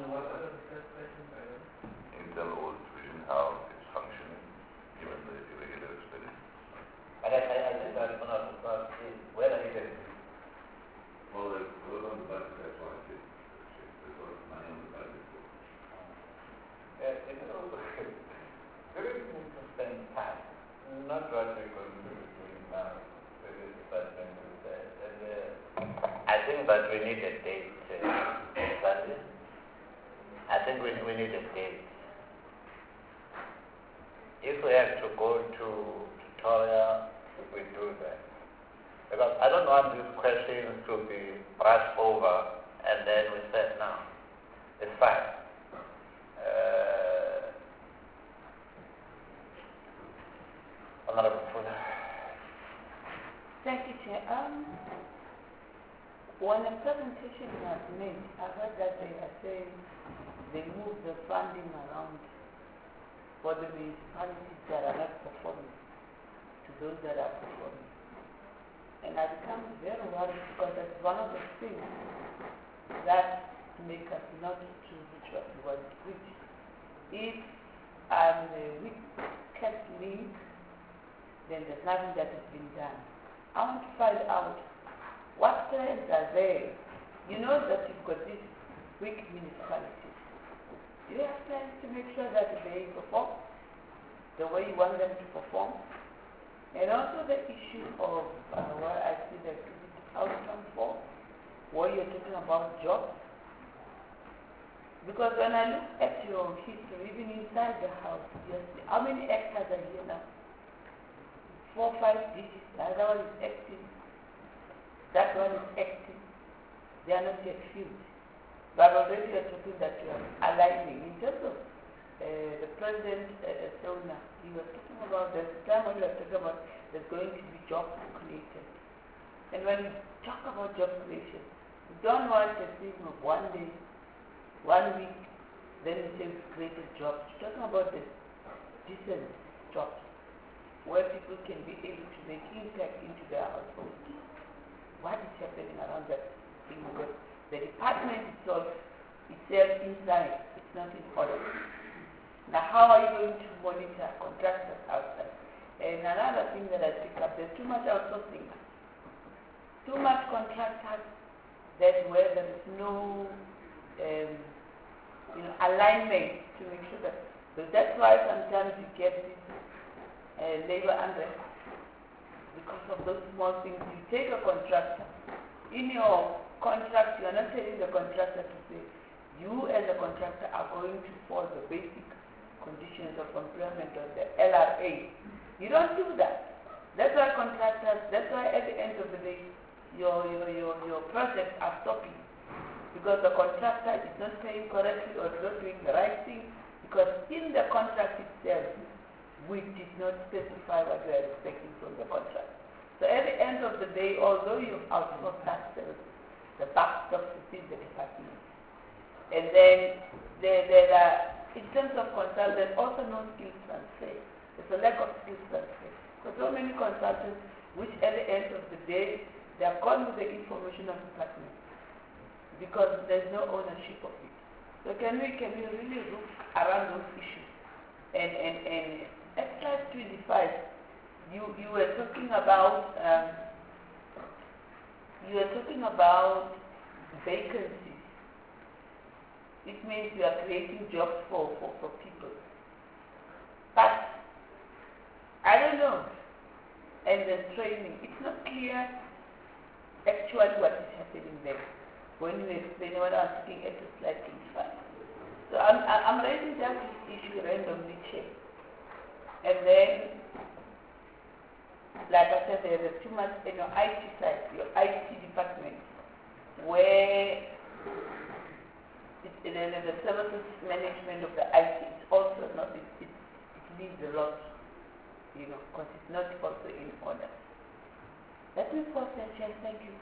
Internal audit division, how it's functioning, given the irregular expenditure. But I, I, I think that one of the first is whether it is. Well, there's a lot on the budget, that's why I said there's a lot of money on the budget. Uh, you know, there is need to spend time, not what we're going to be doing now. There is department with that. And uh, I think that we need a date, uh, Sunday. I think we, we need a date. If we have to go to tutorial, we do that. Because I don't want these questions to be brushed over and then we say, no, it's fine. Uh, Honorable Fuller. Thank you, Chair. Um, when a presentation was made, I heard that they are saying they move the funding around for the municipalities that are not performing to those that are performing. And I become very worried because that's one of the things that make us not to reach what we want to reach. If I'm the weakest link, then there's nothing that has been done. I want to find out what plans are there. You know that you've got these weak municipalities. you have plans to make sure that they perform the way you want them to perform? And also the issue of uh, what I see the outcome for, where you're talking about jobs. Because when I look at your history, even inside the house, you see how many actors are here now? Four, five digits. The other one is acting. That one is acting. They are not yet filled. But already you're talking that you are aligning. In terms of uh, the president, uh, Sona, he was talking about the time when you were talking about there's going to be jobs created. And when we talk about job creation, we don't want a thing of one day, one week, then we say we've created jobs. We're talking about the decent jobs where people can be able to make impact into their household. What is happening around that thing? The department itself, itself inside, it's not in order. Now, how are you going to monitor contractors outside? And another thing that I pick up, there's too much outsourcing. Too much contractors that where there is no um, you know, alignment to make sure that. So that's why sometimes you get this uh, labor unrest because of those small things. You take a contractor in your contract, you are not telling the contractor to say, you as a contractor are going to follow the basic conditions of employment of the L R A. You don't do that. That's why contractors, that's why at the end of the day, your, your, your, your projects are stopping. Because the contractor is not paying correctly or is not doing the right thing. Because in the contract itself, we did not specify what we are expecting from the contract. So at the end of the day, although you've outsourced that service, the back stuff is in the department. And then there, there are, in terms of consultants, also no skill transfer. There's a lack of skill transfer. Because so many consultants, which at the end of the day, they are gone with the information of the department. Because there's no ownership of it. So can we can we really look around those issues? And and, and at slide twenty-five, you, you were talking about um, you were talking about vacancies. It means you are creating jobs for, for, for people. But I don't know. And the training, it's not clear actually what is happening there. When you explain what I was looking at the slide twenty-five. So I'm, I'm raising that issue randomly check. And then, like I said, there's too much in your I T side, your I T department, where it, it, the services management of the I T is also not, it, it, it needs a lot, you know, because it's not also in order. Let me pause and check. Thank you.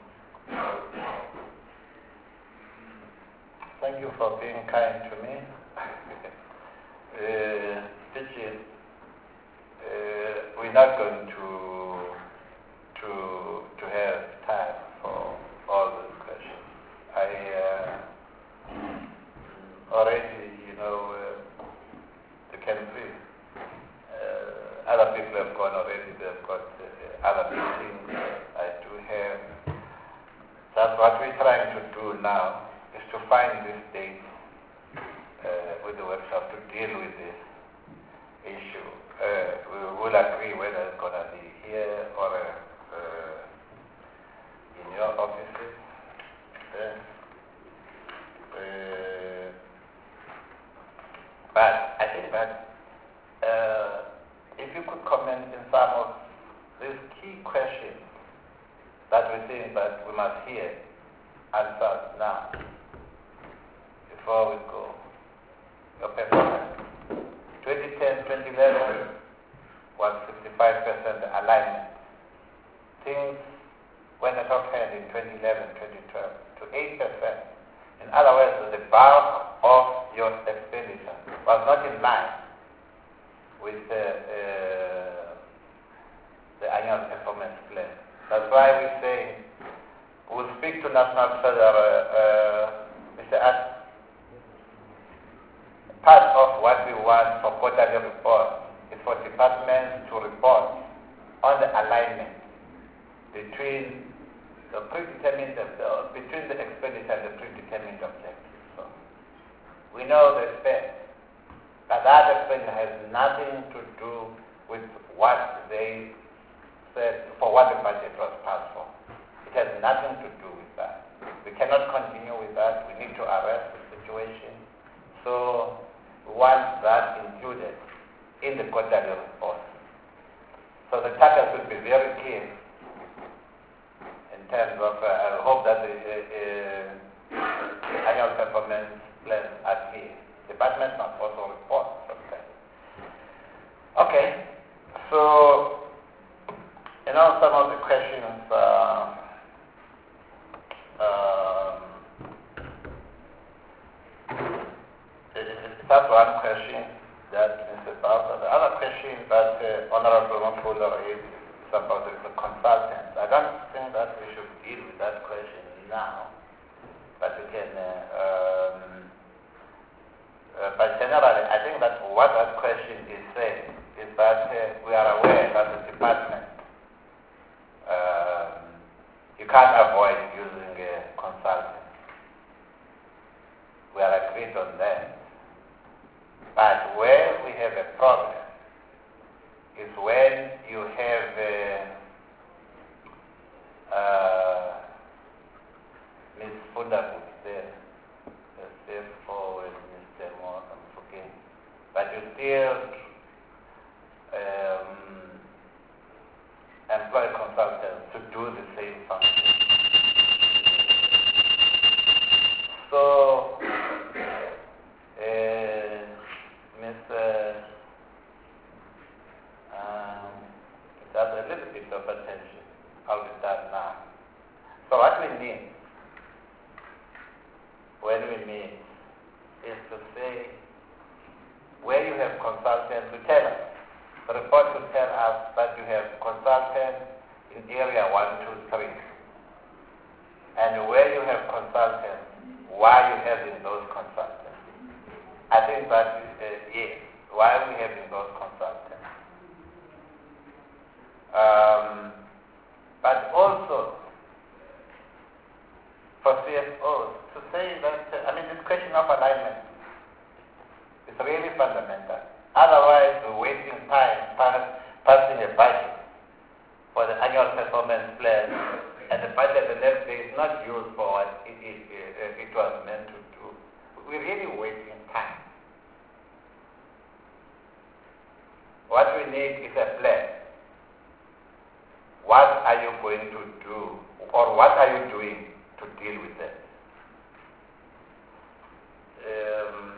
Thank you for being kind to me. uh, Pichi, uh, we're not going to to to have time for all those questions. I uh, already, you know, uh, the country, uh, other people have gone already. They've got uh, other meetings. I do have. That's what we're trying to do now. Is to find this date uh, with the workshop to deal with this issue. Uh, we will agree whether it's going to be here or uh, in your offices. Uh, uh, but I think that uh, if you could comment in some of these key questions that we think that we must hear answered now. Before we go, your performance. twenty ten, twenty eleven was fifty-five percent alignment. Things went out of hand in twenty eleven, twenty twelve to eight percent. In other words, the bulk of your expenditure was not in line with the, uh, the annual performance plan. That's why we say we'll speak to National Treasurer, uh, Mister At. Part of what we want for quarterly report is for departments to report on the alignment between the predetermined uh, between the expenditure and the predetermined objectives. So we know the spend. that expenditure has nothing to do with what they said, for what the budget was passed for. It has nothing to do with that. We cannot continue with that. We need to arrest the situation. So we want that included in the quarterly report. So the target should be very clear in terms of, uh, I hope that the uh, uh, annual performance plans are clear. Departments must also report sometimes. Okay, so, you know, some of the questions, uh, um, that's one question that Mister Bowser. The other question that uh, Honorable Mfulo raised is about the, the consultants. I don't think that we should deal with that question now, but we can, uh, um, uh, but generally, I think that what that question is saying is that uh, we are aware that the department, um, you can't avoid using a consultant. We are agreed on that. But where we have a problem is when you have uh, uh, Miz Fundabu there, the C F O and Mister Moore, I'm forgetting. But you still um, employ consultants to do the same function. So, uh, Mister Um, it has a little bit of attention. How is that now? So what we need, when we meet, is to say, where you have consultants, to tell us. The report will tell us that you have consultants in area one, two, three. And where you have consultants, why you having those consultants. I think that is, uh, yes, why are we having those consultants? Um, but also, for C F Os, to say that, uh, I mean, this question of alignment is really fundamental. Otherwise, we're wasting time pass, passing a budget for the annual performance plan, and the budget the next day is not used for what it, it, it, it was meant to do. We're really wasting time. What we need is a plan. What are you going to do, or what are you doing to deal with that? Um,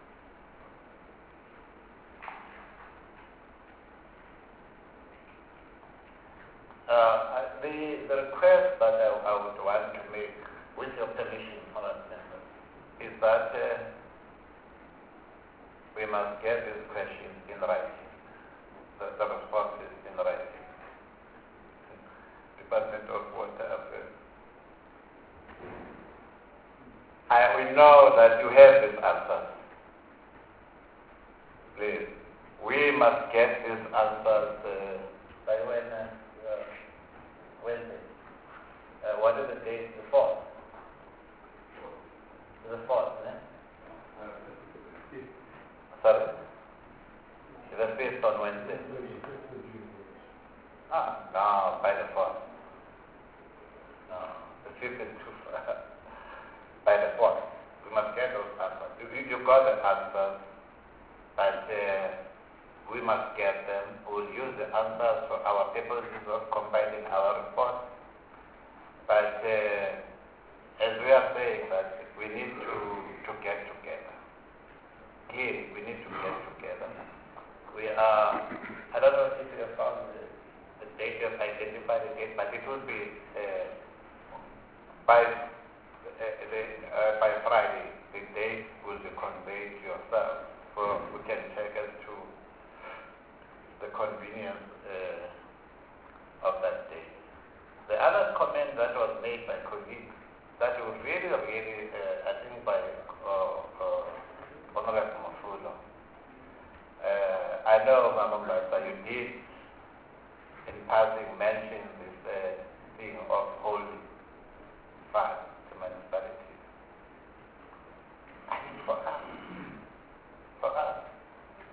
uh, the, the request that I, I would want to make, with your permission, Honourable Member, is that uh, we must get this question in writing, the, the responses in writing. Department of Water Affairs. I, we know that you have this answer. Please, we must get these answers uh, by when? Uh, uh, Wednesday. Uh, what is the date? The fourth. The fourth, eh? Sorry? The fifth on Wednesday. Ah, no, by the fourth. No, the fifth is too far. By the fourth, we must get those answers. You, you got the answers, but uh, we must get them. We'll use the answers for our purposes of compiling our report. But uh, as we are saying that we need to, to get together. Clearly, we need to get together. We are, I don't know if you have found the, the date, you have identified the date, but it will be uh, by uh, the, uh, by Friday, the date will be conveyed to yourself, so we can check as to the convenience uh, of that date. The other comment that was made by colleagues, that was really, really, uh, I think by uh, uh, Honorable Mfulo. Uh, I know, Mama Mbasa, you did in passing mention this uh, thing of holding fast to municipalities. I think for us, for us,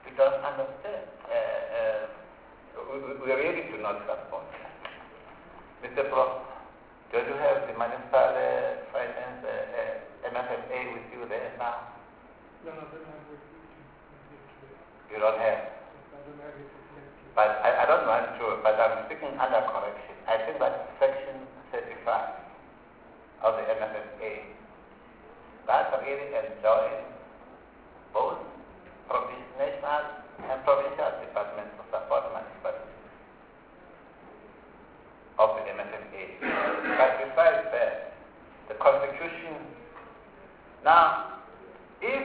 now? No, no, I don't have it. You don't have. I don't have it. But I, I don't want to, but I'm speaking under correction. I think that section thirty-five of the M F F A, that really enjoins both provincial, national and provincial departments to support municipalities of the M F F A. But besides that, the Constitution, now, if,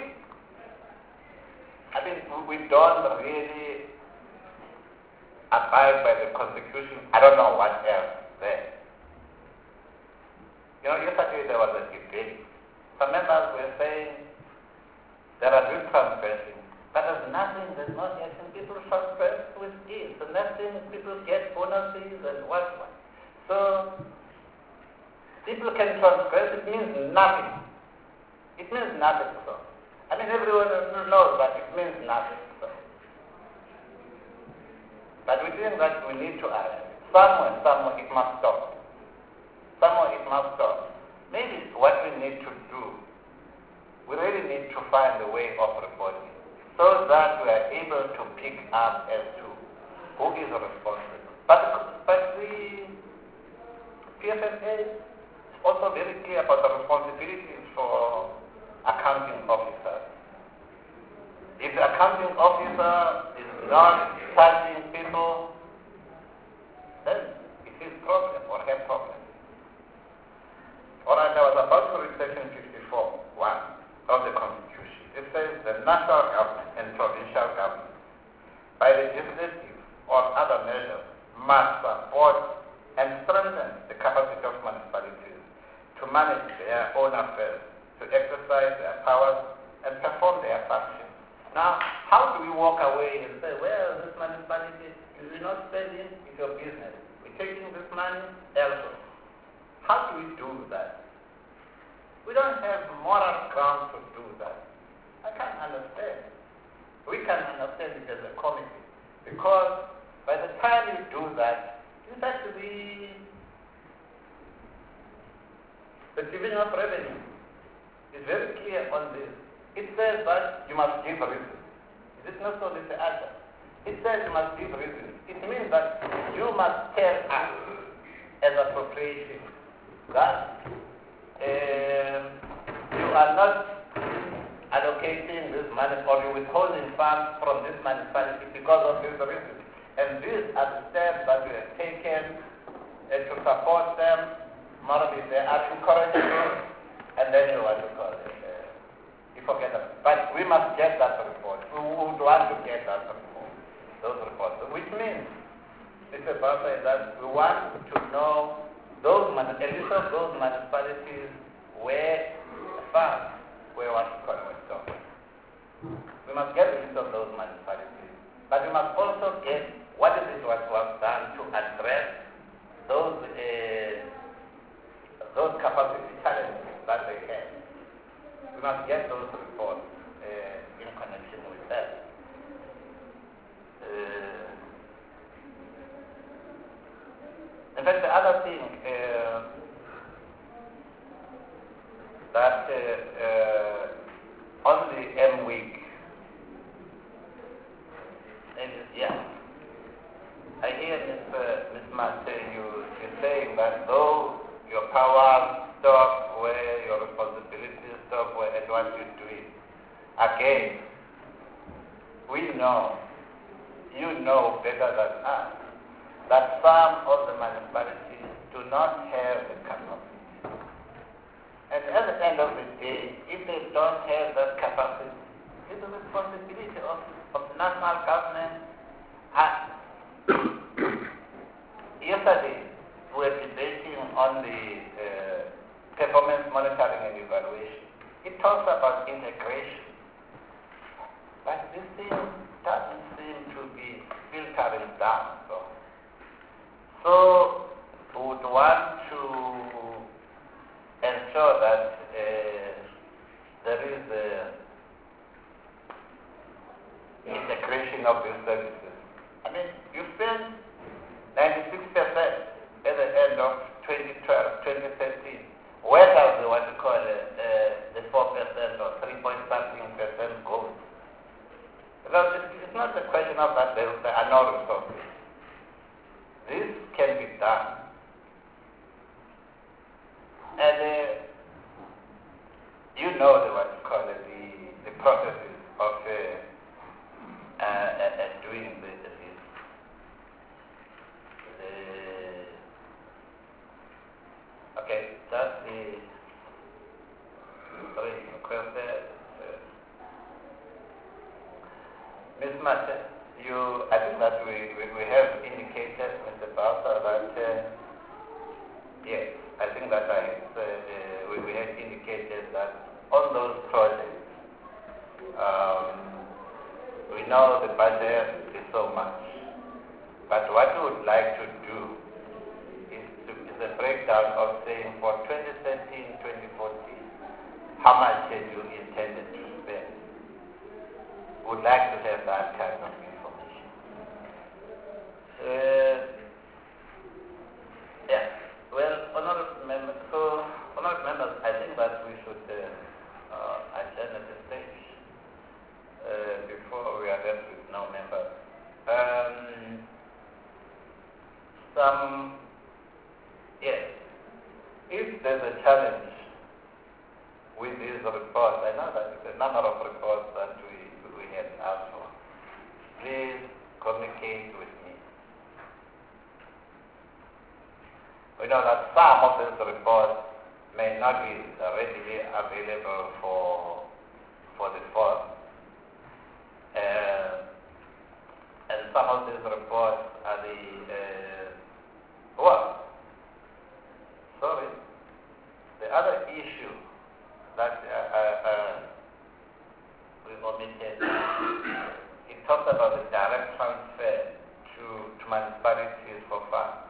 I mean, we don't really abide by the Constitution, I don't know what else there. You know, yesterday there was a debate. Some members were saying there are good transgression, but there's nothing, there's no action. People transgress with ease. The next thing is people get bonuses and what what. So, people can transgress, it means nothing. It means nothing, so. I mean, everyone knows that it means nothing, so. But we think that we need to act. Somewhere, somewhere it must stop. Somewhere it must stop. Maybe what we need to do, we really need to find a way of reporting so that we are able to pick up as to who is responsible. But, but the P F M A is also very clear about the responsibilities for accounting officers. If the accounting officer is not charging people, then it is problem or have problem. Alright, I was about to read section fifty-four, one of the Constitution. It says the national government and provincial government, by legislative or other measures, must support and strengthen the capacity of municipalities to manage their own affairs, to exercise their powers and perform their functions. Now, how do we walk away and say, well, this municipality, if you're not spending, it's your business. We're taking this money elsewhere. How do we do that? We don't have moral ground to do that. I can't understand. We can understand it as a committee. Because by the time you do that, in fact, the, the division of revenue is very clear on this. It says that you must give reason. It is not only the answer. It says you must give reason. It means that you must tell us as appropriation that um, you are not allocating this money or you withholding funds from this municipality because of this reason. And these are the steps that we have taken uh, to support them. Morally, they are incorrigible, and then you want to call it. You forget that. But we must get that report. We would want to get that report, those reports. Which means, Mister Basa, is that we want to know those a list of those municipalities where the funds where what you call it stock. We must get a list of those municipalities. But we must also get what is it what was done to address those uh, those capacity challenges that they have. We must get those reports uh, in connection with that. Uh, in fact, the other thing uh, that uh, uh, on the M week, yeah, I hear Miz Uh, Miz Master, you you saying that though your power stop where your responsibilities stop where and what you do it. Again, we know, you know better than us, that some of the municipalities do not have the capacity. And at the end of the day, if they don't have that capacity, it's the responsibility of, of the national government. Uh, yesterday, we were debating on the uh, performance monitoring and evaluation. It talks about integration. But this thing doesn't seem to be filtering down. So, so we would want to ensure that uh, there is a integration of these services. I mean, you spend ninety-six percent at the end of twenty twelve, twenty thirteen. Where does the what you call uh, uh, the four percent or three point know the, what you call it, the, the processes of uh, uh, uh, uh, doing the, the, the okay, that's the sorry, request there. Miz Martin, you, I think that we, we, we have indicated, Mister Pastor, that uh, yes, I think that I, uh, uh, we, we have indicated that on those projects, um, we know the budget is so much, but what we would like to do is, to, is a breakdown of saying for twenty thirteen, twenty fourteen, how much have you intended to spend? Would like to have that kind of information. Uh, yeah. Well, honorable members, so honorable members, I think that we should uh, uh, adjourn at this stage uh, before we are left with no members. Um, some, yes, if there's a challenge with these reports, I know that it's a number of reports that we we have asked for. Please communicate with me. We know that some of these reports may not be readily available for for the forum. Uh, and some of these reports are the uh, what? Sorry. The other issue that uh, uh, uh, we omitted, it talks about the direct transfer to, to municipalities for funds.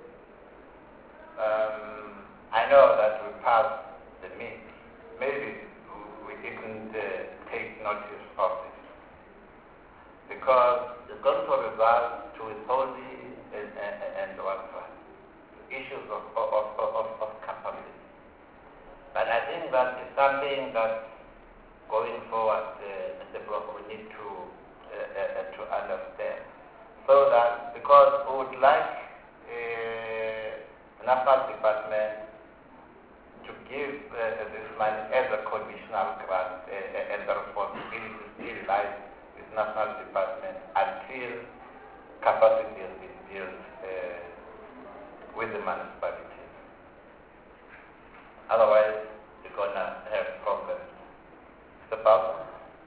Um, I know that we passed the means. Maybe we didn't uh, take notice of it because it's going to result to withholding and, and, and what issues of, of, of, of, of capacity. But I think that is something that going forward, uh, Mister Block, we need to uh, uh, to understand, so that because we would like uh, the National Department to give uh, this money as a conditional grant, uh, and the responsibility still lies with National Department until capacity has been built uh, with the municipalities. Otherwise, we're gonna have problems. About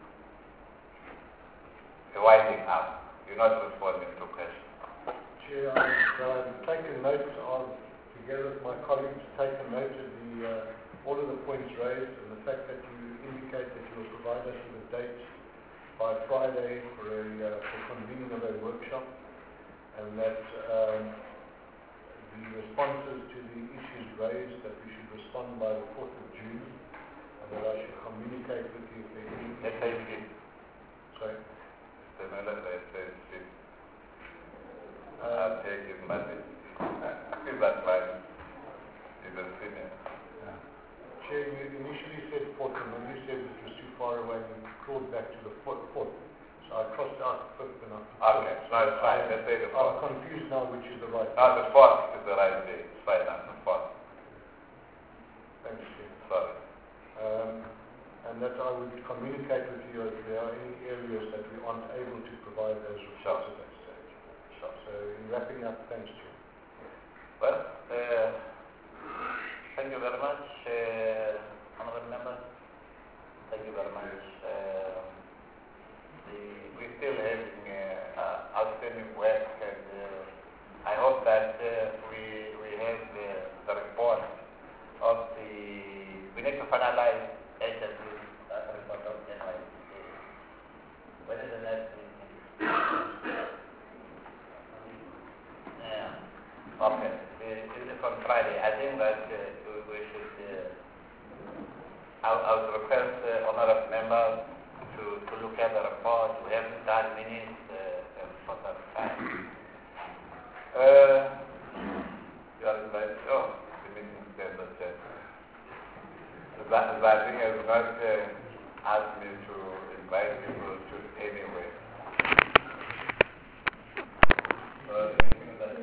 winding up. You're not responding to questions. Chair, I've taken note of, together with my colleagues, taken note of the, uh, all of the points raised and the fact that you indicate that you will provide us with a date by Friday for a uh, for convening of a workshop, and that um, the responses to the issues raised, that we should respond by the fourth of June, and that I should communicate with you if there is any. Let's say it. Sorry? The another let's say it. Uh, I'll take his money. I feel that man is a senior. Yeah. Chair, you initially said fourth, and then you said it was too far away, and you crawled back to the fourth. fourth. So I crossed out the fifth and I Okay, no, it's fine. Let's say the I'm fourth. confused now which is the right. No, the fourth is the right day. It's fine now, the fourth. Thanks, Chair. Sorry. Um, and that I would communicate with you if there are any areas that we aren't able to provide those results at that stage. Sure. So in wrapping up, thanks, Chair. Well, uh, thank you very much, uh, honorable members. Thank you very much. Uh, the, we're still having uh, uh, outstanding work, and uh, I hope that uh, we we have the, the report of the. We need to finalize agencies uh, report of N Y C. When is the next meeting? Yeah. Okay. It, it's on Friday. I think that uh, we, we should. Uh, I, I would request uh, honorable members to, to look at the report. We haven't done minutes uh, for that time. Uh, you are invited. Oh, the meeting is there, but uh, that, that thing has not uh, asked me to invite people to anywhere. Uh,